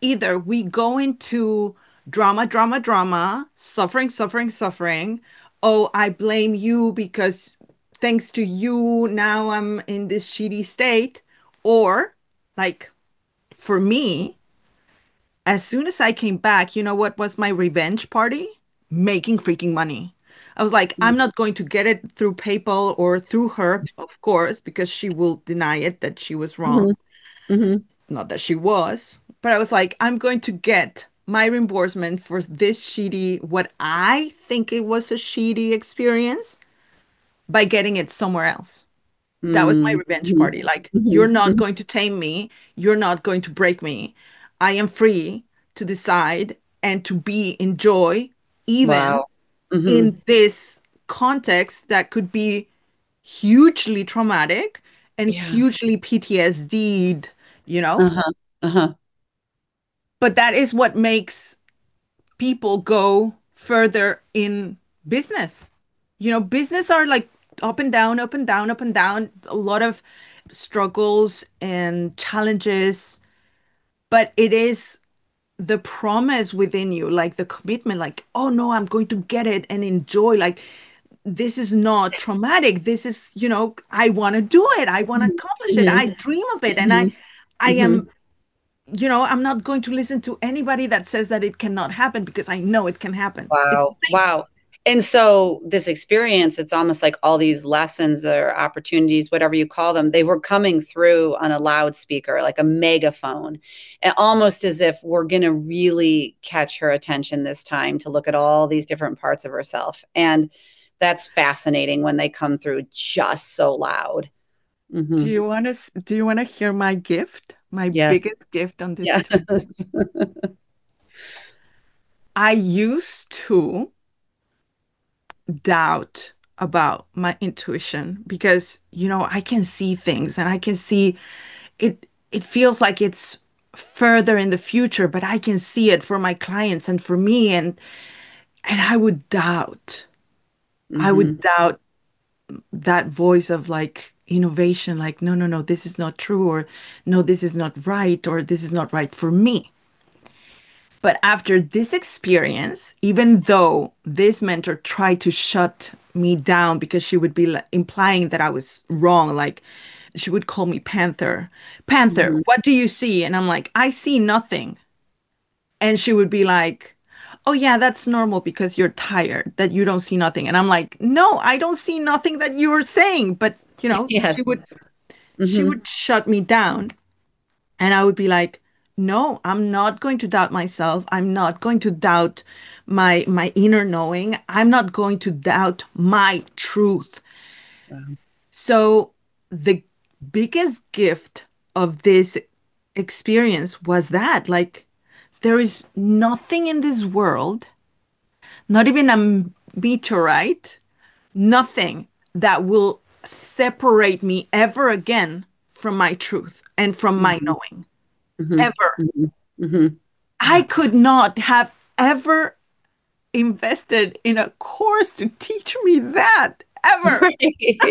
either we go into drama, drama, drama, suffering, suffering, suffering. Oh, I blame you because thanks to you, now I'm in this shitty state. Or, like, for me, as soon as I came back, you know what was my revenge party? Making freaking money. I was like, I'm not going to get it through PayPal or through her, of course, because she will deny it that she was wrong. Mhm. Mhm. Not that she was, but I was like, I'm going to get my reimbursement for this shitty, what I think it was a shitty experience by getting it somewhere else. That was my Mhm. revenge Mhm. party. Like, you're Mhm. not Mhm. going to tame me. You're not going to break me. I am free to decide and to be in joy, even Wow. Mhm. in this context that could be hugely traumatic and Yeah. hugely P T S D'd, you know? Uh-huh. Uh-huh. But that is what makes people go further in business. You know, business are like up and down, up and down, up and down, a lot of struggles and challenges, but it is the promise within you, like the commitment, like, oh no, I'm going to get it and enjoy. Like, this is not traumatic. This is, you know, I want to do it. I want to Mhm. accomplish it. Mhm. I dream of it. And I, Mhm. I am, Mhm. you know, I'm not going to listen to anybody that says that it cannot happen because I know it can happen. It's the Wow. same. Wow. And so this experience, it's almost like all these lessons or opportunities, whatever you call them, they were coming through on a loudspeaker, like a megaphone, and almost as if we're going to really catch her attention this time to look at all these different parts of herself. And that's fascinating when they come through just so loud. Do Hmm. you want to, do you want to hear my gift? My Yes. biggest gift on this Yes. tour? I used to doubt about my intuition because, you know, I can see things and I can see it it feels like it's further in the future, but I can see it for my clients and for me, and and I would doubt. I would Hmm. doubt that voice of like innovation, like, no, no, no, this is not true, or no, this is not right, or this is not right for me. But after this experience, even though this mentor tried to shut me down because she would be like, implying that I was wrong, like she would call me Panther. Panther, Hmm. what do you see? And I'm like, I see nothing. And she would be like, oh, yeah, that's normal because you're tired, that you don't see nothing. And I'm like, no, I don't see nothing that you're saying. But, you know, she Yes. would she Hmm. would shut me down. And I would be like, no, I'm not going to doubt myself. I'm not going to doubt my my inner knowing. I'm not going to doubt my truth. Wow. So the biggest gift of this experience was that, like, there is nothing in this world, not even a meteorite, nothing that will separate me ever again from my truth and from my Hmm. knowing. Hmm. Ever. Hmm. Hmm. I Yeah. could not have ever invested in a course to teach me that ever. Right.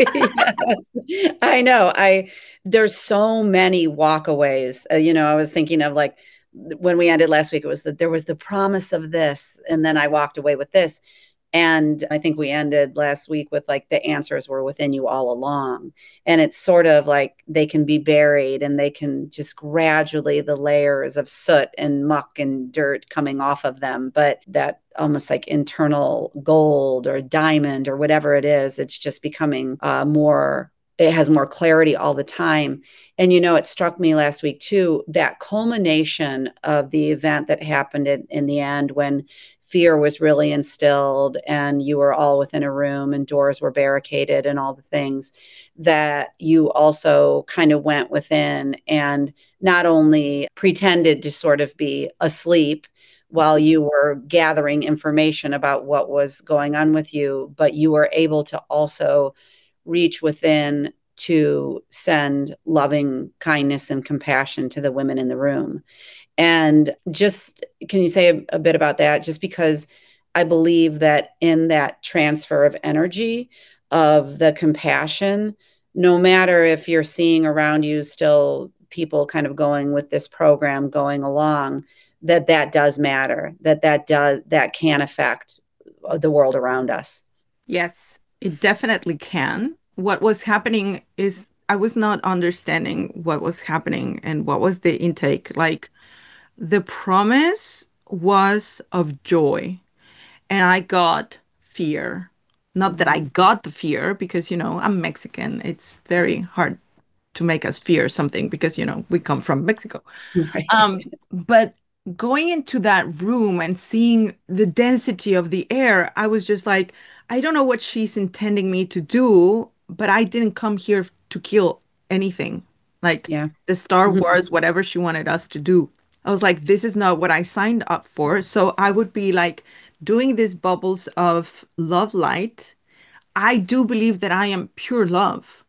Yes. I know. I there's so many walkaways. Uh, you know, I was thinking of like when we ended last week, it was that there was the promise of this, and then I walked away with this. And I think we ended last week with like the answers were within you all along. And it's sort of like they can be buried and they can just gradually the layers of soot and muck and dirt coming off of them. But that almost like internal gold or diamond or whatever it is, it's just becoming uh, more. It has more clarity all the time. And, you know, it struck me last week too, that culmination of the event that happened in, in the end when fear was really instilled and you were all within a room and doors were barricaded and all the things that you also kind of went within and not only pretended to sort of be asleep while you were gathering information about what was going on with you, but you were able to also reach within to send loving kindness and compassion to the women in the room. And just can you say a, a bit about that? Just because I believe that in that transfer of energy, of the compassion, no matter if you're seeing around you still people kind of going with this program going along, that that does matter, that that does, that can affect the world around us. Yes, it definitely can. What was happening is I was not understanding what was happening and what was the intake. Like the promise was of joy, and I got fear. Not that I Mhm. got the fear because, you know, I'm Mexican. It's very hard to make us fear something because, you know, we come from Mexico. Right. Um, but going into that room and seeing the density of the air, I was just like, I don't know what she's intending me to do, but I didn't come here to kill anything. Like Yeah. the Star Mhm. Wars, whatever she wanted us to do. I was like, this is not what I signed up for. So I would be like doing these bubbles of love light. I do believe that I am pure love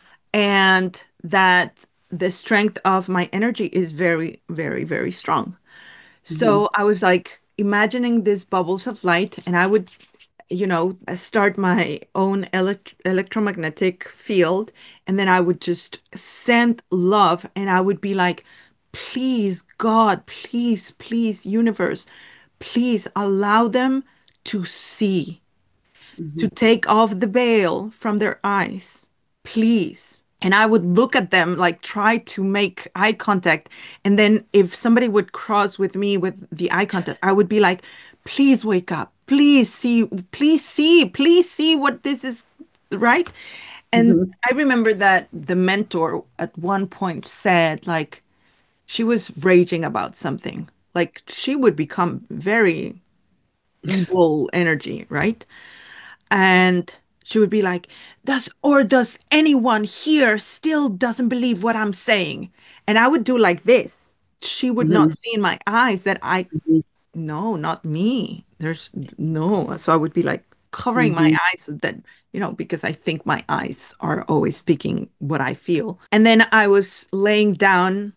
and that the strength of my energy is very, very, very strong. Mhm. So I was like imagining these bubbles of light, and I would, you know, start my own elect electromagnetic field, and then I would just send love, and I would be like, please, God, please, please, universe, please allow them to see, to Mhm. take off the veil from their eyes, please. And I would look at them, like try to make eye contact. And then if somebody would cross with me with the eye contact, I would be like, please wake up. Please see, please see, please see what this is, right? And Mhm. I remember that the mentor at one point said, like, she was raging about something. Like she would become very evil energy, right? And she would be like, does or does anyone here still doesn't believe what I'm saying? And I would do like this. She would not Mhm. see in my eyes that I, Mhm. no, not me. There's no. So I would be like covering my Mhm. eyes so that, you know, because I think my eyes are always speaking what I feel. And then I was laying down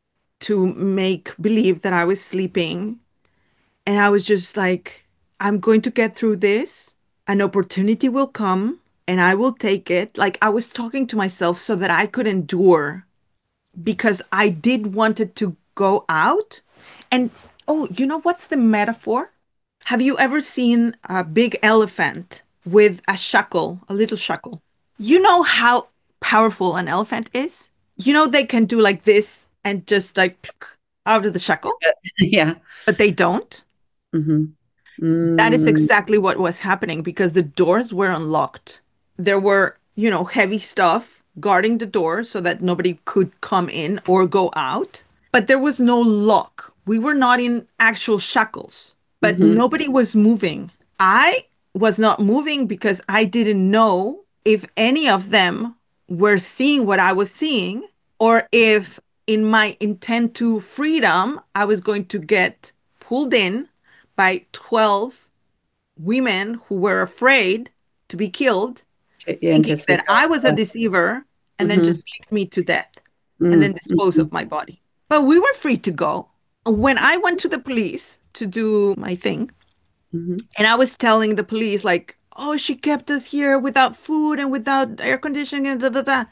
to make believe that I was sleeping. And I was just like, I'm going to get through this. An opportunity will come and I will take it. Like I was talking to myself so that I could endure because I did wanted to go out. And oh, you know what's the metaphor? Have you ever seen a big elephant with a shackle, a little shackle? You know how powerful an elephant is? You know they can do like this and just like out of the shackle, Yeah. but they don't. Mhm. That is Mm. exactly what was happening because the doors were unlocked. There were, you know, heavy stuff guarding the door so that nobody could come in or go out. But there was no lock. We were not in actual shackles, but Mhm. nobody was moving. I was not moving because I didn't know if any of them were seeing what I was seeing or if in my intent to freedom, I was going to get pulled in by twelve women who were afraid to be killed, thinking Anticipate that I was a consequence. deceiver and then Mhm. just kicked me to death and then Mm. dispose Mhm. of my body. But we were free to go. When I went to the police to do my thing, Mhm. and I was telling the police, like, oh, she kept us here without food and without air conditioning and da da da.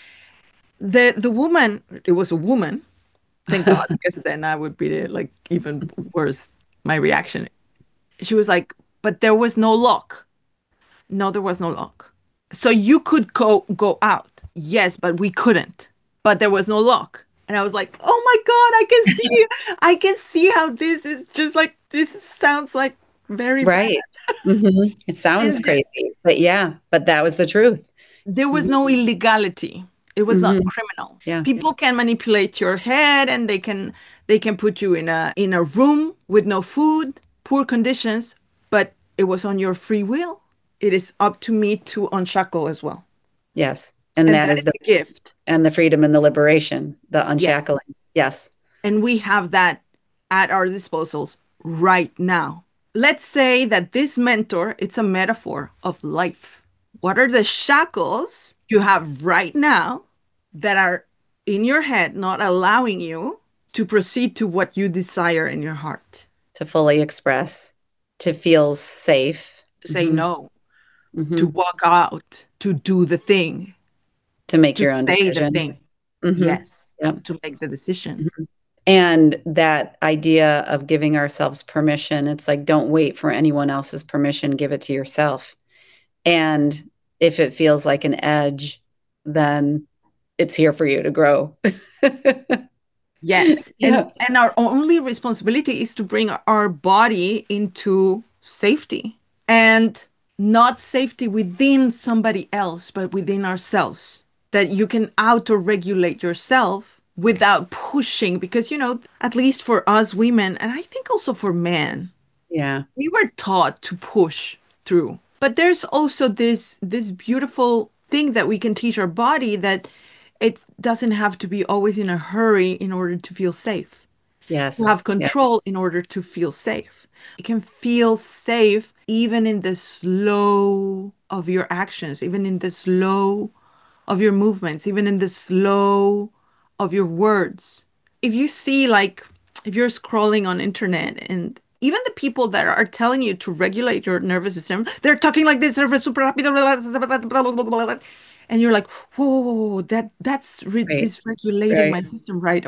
The the woman, it was a woman, thank God, because then I would be like even worse, my reaction. She was like, but there was no lock. No, there was no lock. So you could go go out. Yes, but we couldn't. But there was no lock. And I was like, "Oh my God, I can see I can see how this is just like this sounds like very bad." Right. Mhm. It sounds And th- crazy, but yeah, but that was the truth. there was Mhm. no illegality. It was not Mhm. criminal. Yeah. People can manipulate your head and they can they can put you in a in a room with no food, poor conditions, but it was on your free will. It is up to me to unshackle as well. Yes. And And that that is is the, a gift. and the freedom and the liberation, the Yes. unshackling. Yes. And we have that at our disposals right now. Let's say that this mentor, it's a metaphor of life. What are the shackles you have right now that are in your head, not allowing you to proceed to what you desire in your heart? To fully express, to feel safe. To say Mhm. no, to Mhm. walk out, to do the thing, To make to your own say the decision. thing. Mhm. Yes. Yeah. to make the decision. Mhm. And that idea of giving ourselves permission, it's like, don't wait for anyone else's permission, give it to yourself. And if it feels like an edge, then it's here for you to grow. Yes. And Yeah. and our only responsibility is to bring our body into safety, and not safety within somebody else, but within ourselves. That you can auto-regulate yourself without pushing, because you know, at least for us women, and I think also for men, Yeah. we were taught to push through. But there's also this this beautiful thing that we can teach our body, that it doesn't have to be always in a hurry in order to feel safe. To Yes. have Yeah. control in order to feel safe. You can feel safe even in the slow of your actions, even in the slow of your movements, even in the slow of your words. If you see, like, if you're scrolling on internet, and even the people that are telling you to regulate your nervous system, they're talking like this, they're super rápido, and you're like, whoa, whoa, whoa, that that's re Right. dysregulating Right. my system, right?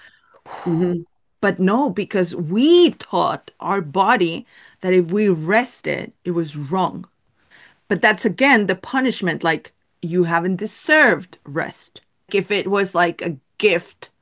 Hmm. But no, because we taught our body that if we rested, it was wrong. But that's again the punishment, like you haven't deserved rest. If it was like a gift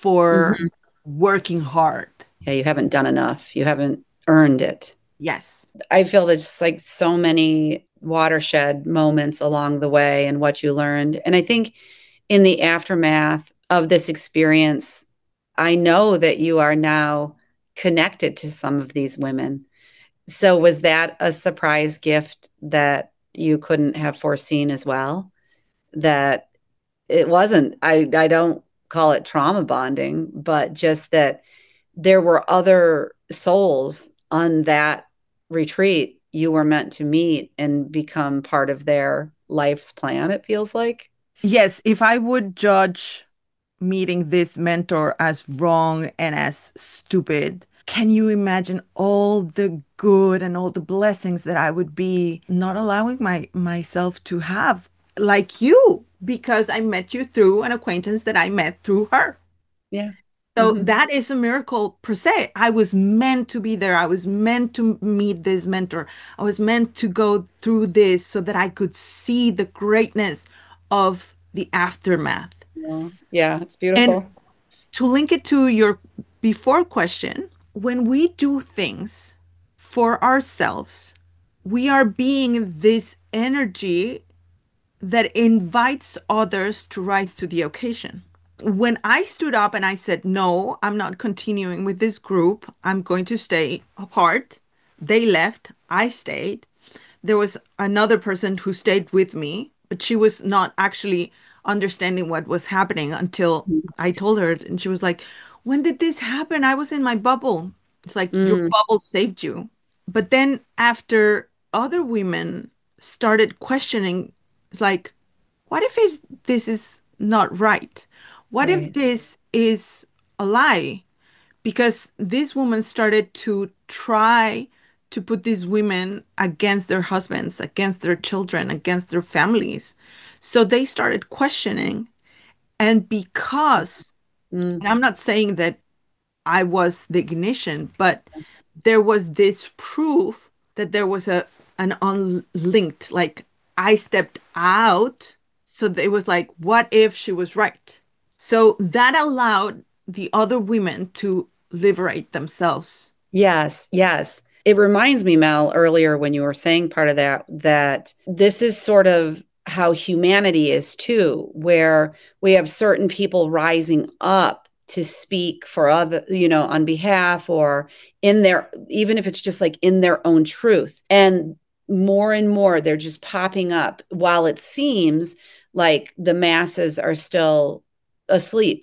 for Hmm. working hard. Yeah. You haven't done enough. You haven't earned it. Yes. I feel there's like so many watershed moments along the way and what you learned. And I think in the aftermath of this experience, I know that you are now connected to some of these women. So was that a surprise gift that you couldn't have foreseen as well? That it wasn't, I, I don't call it trauma bonding, but just that there were other souls on that retreat you were meant to meet and become part of their life's plan, it feels like. Yes, if I would judge meeting this mentor as wrong and as stupid, can you imagine all the good and all the blessings that I would be not allowing my myself to have, like you, because I met you through an acquaintance that I met through her. Yeah. So Hmm. that is a miracle per se. I was meant to be there. I was meant to meet this mentor. I was meant to go through this so that I could see the greatness of the aftermath. Yeah. Yeah, it's And beautiful. to link it to your before question, when we do things for ourselves, we are being this energy that invites others to rise to the occasion. When I stood up and I said, no, I'm not continuing with this group, I'm going to stay apart, they left, I stayed. There was another person who stayed with me, but she was not actually understanding what was happening until I told her. And she was like, when did this happen? I was in my bubble. It's like your Mm, bubble saved you. But then after other women started questioning, it's like, what if it's, this is not right? What if right. this is a lie? Because this woman started to try to put these women against their husbands, against their children, against their families. So they started questioning. And because, Mm, and I'm not saying that I was the ignition, but there was this proof that there was a an unlinked, like I stepped out. So it was like, what if she was right? So that allowed the other women to liberate themselves. yes, yes. It reminds me, Mel, earlier when you were saying part of that, that this is sort of how humanity is too, where we have certain people rising up to speak for other, you know, on behalf or in their, even if it's just like in their own truth. And more and more, they're just popping up while it seems like the masses are still asleep.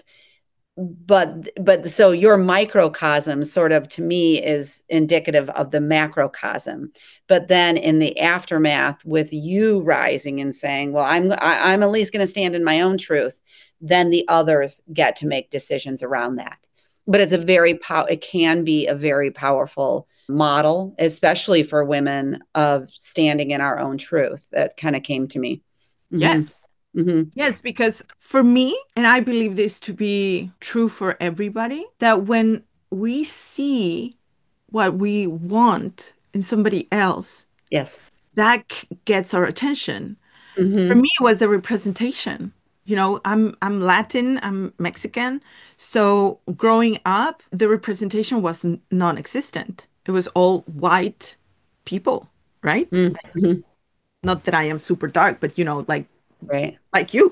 But but so your microcosm sort of to me is indicative of the macrocosm, but then in the aftermath with you rising and saying, well, i'm I, i'm at least going to stand in my own truth, then the others get to make decisions around that. But it's a very pow- it can be a very powerful model, especially for women, of standing in our own truth. That kind of came to me. Hmm. Yes. Hmm. Yes, because for me, and I believe this to be true for everybody, that when we see what we want in somebody else, Yes. that c- gets our attention. For Hmm. me, it was the representation. You know, I'm I'm Latin, I'm Mexican, so growing up, the representation was n non-existent. It was all white people, right? Hmm. Not that I am super dark, but you know, like Right. like you.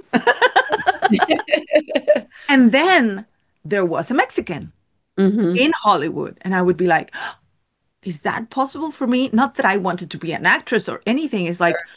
And then there was a Mexican Hmm. in Hollywood, and I would be like, is that possible for me? Not that I wanted to be an actress or anything. It's like,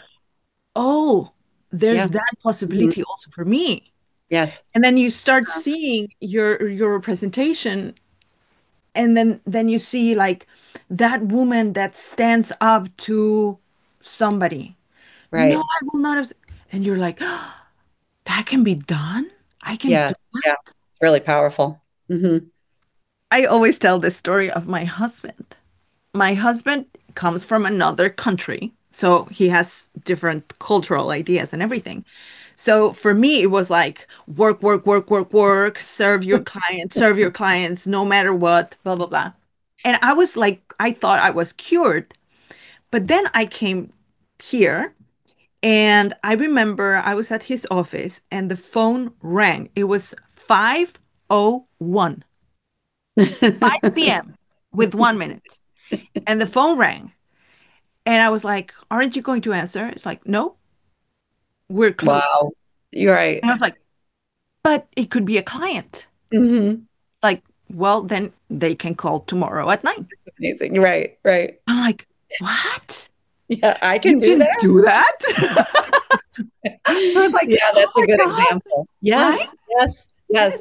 oh, there's Yeah. that Hmm. possibility also for me. Yes. And then you start seeing your your representation, and then then you see like that woman that stands up to somebody. No, Right. I will not have. And you're like, "Oh, that can be done. I can do Yes. Yeah. that." It's really powerful. Hmm. I always tell the story of my husband. My husband comes from another country, so he has different cultural ideas and everything. So for me, it was like work, work, work, work, work, serve your clients, serve your clients, no matter what, blah, blah, blah. And I was like, I thought I was cured. But then I came here and I remember I was at his office and the phone rang. It was five oh one, five p m with one minute. And the phone rang. And I was like, aren't you going to answer? It's like, no, we're closed. Wow. You're right. And I was like, but it could be a client. Hmm. Like, well, then they can call tomorrow at nine. Amazing. Right. Right. I'm like, what? Yeah, I You can do can that. do that? I was like, Yeah, oh that's a my good God, example. right? Yes. Yes. Yes. Yes.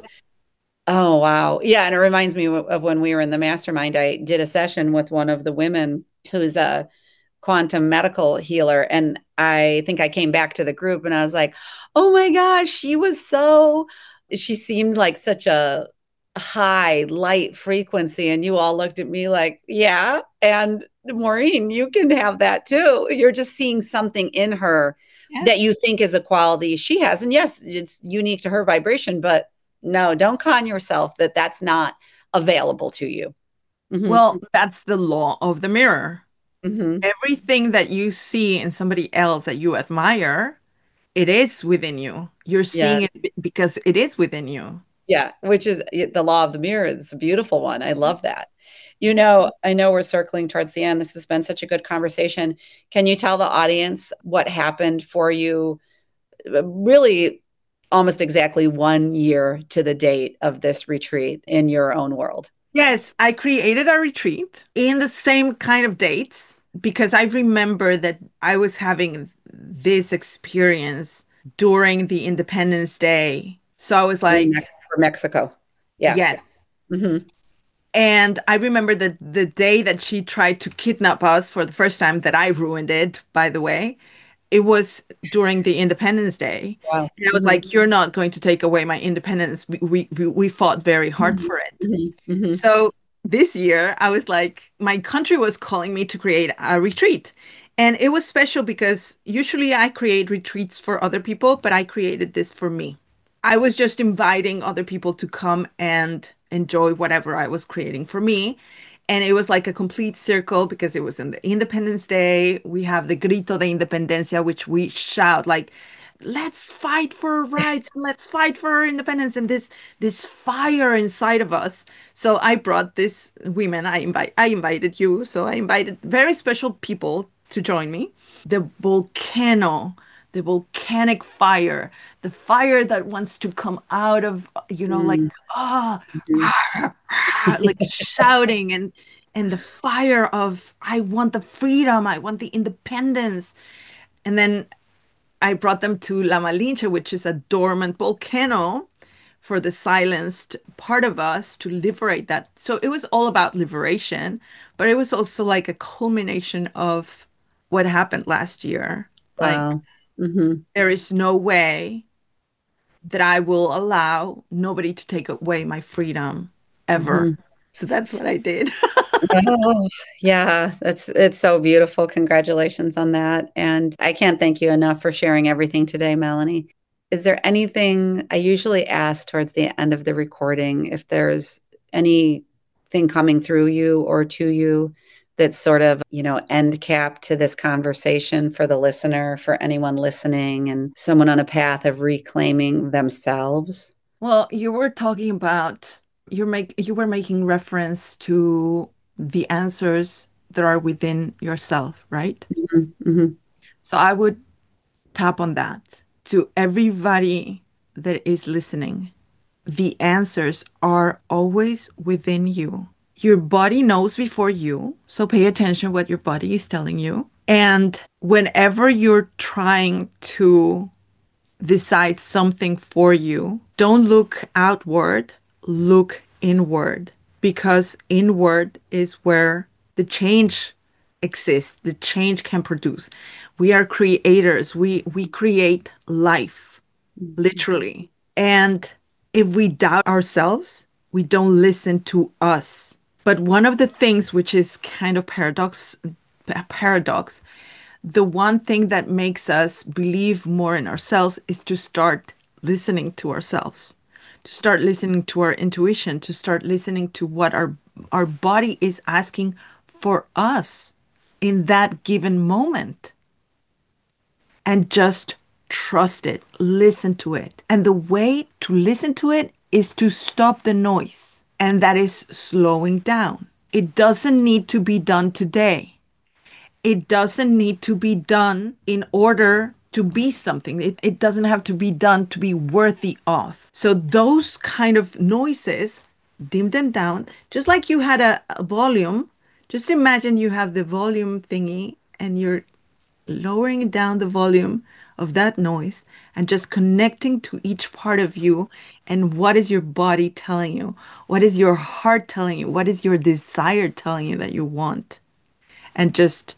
Oh, wow. Yeah. And it reminds me of, of when we were in the mastermind. I did a session with one of the women who's a quantum medical healer. And I think I came back to the group and I was like, oh my gosh, she was so, she seemed like such a high light frequency. And you all looked at me like, yeah. And Maureen, you can have that too. You're just seeing something in her that you Yes. think is a quality she has. And yes, it's unique to her vibration, but no, don't con yourself that that's not available to you. Hmm. Well, that's the law of the mirror. Hmm. Everything that you see in somebody else that you admire, it is within you. You're Yeah. seeing it be- because it is within you. Yeah, which is the law of the mirror. It's a beautiful one. I love that. You know, I know we're circling towards the end. This has been such a good conversation. Can you tell the audience what happened for you, uh, really almost exactly one year to the date of this retreat in your own world? Yes, I created a retreat in the same kind of dates because I remember that I was having this experience during the Independence Day. So I was In like, Mex- for Mexico. Yeah. yes. Hmm. And I remember that the day that she tried to kidnap us for the first time, that I ruined it, by the way, it was during the Independence Day. Wow. And I was Hmm. like, you're not going to take away my independence. We, we, we we fought very hard Hmm. for it. Hmm. Hmm. So this year, I was like, my country was calling me to create a retreat. And it was special because usually I create retreats for other people, but I created this for me. I was just inviting other people to come and enjoy whatever I was creating for me. And it was like a complete circle because it was in the Independence Day. We have the Grito de Independencia, which we shout like, let's fight for our rights, let's fight for our independence, and this this fire inside of us. So I brought this women. I invite I invited you. So I invited very special people to join me. The volcano, the volcanic fire, the fire that wants to come out of, you know, like Hmm. ah, Hmm. ah, ah, like shouting, and and the fire of I want the freedom, I want the independence. And then I brought them to La Malinche, which is a dormant volcano for the silenced part of us to liberate that. So it was all about liberation, but it was also like a culmination of what happened last year. Like, Wow. Hmm. there is no way that I will allow nobody to take away my freedom ever. Hmm. So that's what I did. Oh, yeah, that's it's so beautiful. Congratulations on that. And I can't thank you enough for sharing everything today, Melanie. is there anything I usually ask towards the end of the recording if there's anything coming through you or to you that's sort of, you know, end cap to this conversation for the listener, for anyone listening and someone on a path of reclaiming themselves? Well, you were talking about you make you were making reference to the answers that are within yourself, right? Mhm, mhm. So I would tap on that to everybody that is listening. The answers are always within you. Your body knows before you, so pay attention what your body is telling you. And whenever you're trying to decide something for you, don't look outward, look inward, because inward is where the change exists, the change can produce. We are creators. We we create life, literally. And if we doubt ourselves, we don't listen to us. But one of the things which is kind of paradox paradox the one thing that makes us believe more in ourselves is to start listening to ourselves, to start listening to our intuition, to start listening to what our our body is asking for us in that given moment, and just trust it, listen to it. And the way to listen to it is to stop the noise, and that is slowing down. It doesn't need to be done today. It doesn't need to be done in order to be something. It, it doesn't have to be done to be worthy of. So those kind of noises, dim them down, just like you had a, a volume. Just imagine you have the volume thingy and you're lowering down the volume of that noise and just connecting to each part of you. And what is your body telling you? What is your heart telling you? What is your desire telling you that you want? And just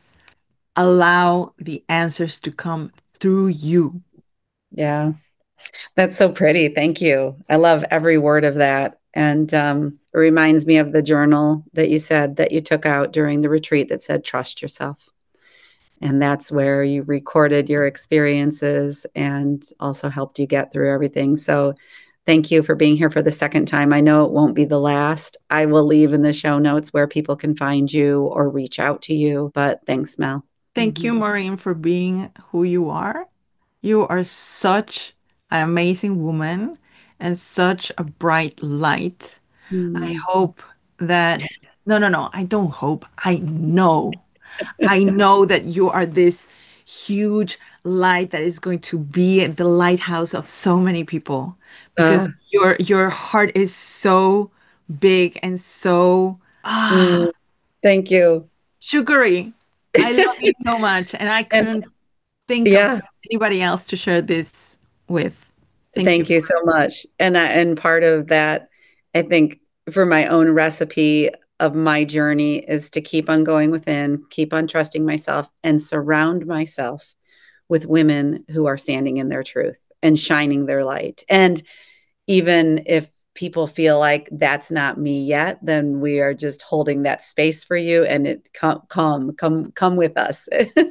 allow the answers to come through you. Yeah, that's so pretty. Thank you. I love every word of that. And um, it reminds me of the journal that you said that you took out during the retreat that said, trust yourself. And that's where you recorded your experiences and also helped you get through everything. So thank you for being here for the second time. I know it won't be the last. I will leave in the show notes where people can find you or reach out to you. But thanks, Mel. Thank you, Maureen, for being who you are. You are such an amazing woman and such a bright light. I Mm. hope that, no, no, no, I don't hope. I know. I know that you are this huge light that is going to be the lighthouse of so many people Uh, because your your heart is so big and so ah mm, thank you. sugary. I love you so much, and I And couldn't think of yeah, anybody else to share this with. Thank you. thank you so much. And I, and part of that, I think, for my own recipe of my journey is to keep on going within, keep on trusting myself, and surround myself with women who are standing in their truth and shining their light. And even if people feel like that's not me yet, then we are just holding that space for you, and it come come come come with us.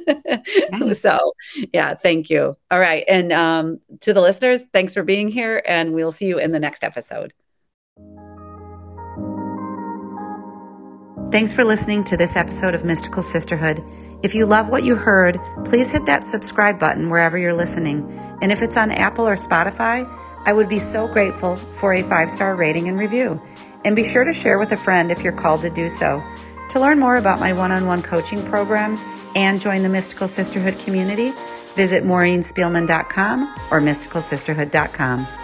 Yes. So yeah, thank you. All right. And um, to the listeners, thanks for being here, and we'll see you in the next episode. Thanks for listening to this episode of Mystical Sisterhood. If you love what you heard, please hit that subscribe button wherever you're listening. And if it's on Apple or Spotify, I would be so grateful for a five-star rating and review. And be sure to share with a friend if you're called to do so. To learn more about my one-on-one coaching programs and join the Mystical Sisterhood community, visit maureen spielman dot com or mystical sisterhood dot com.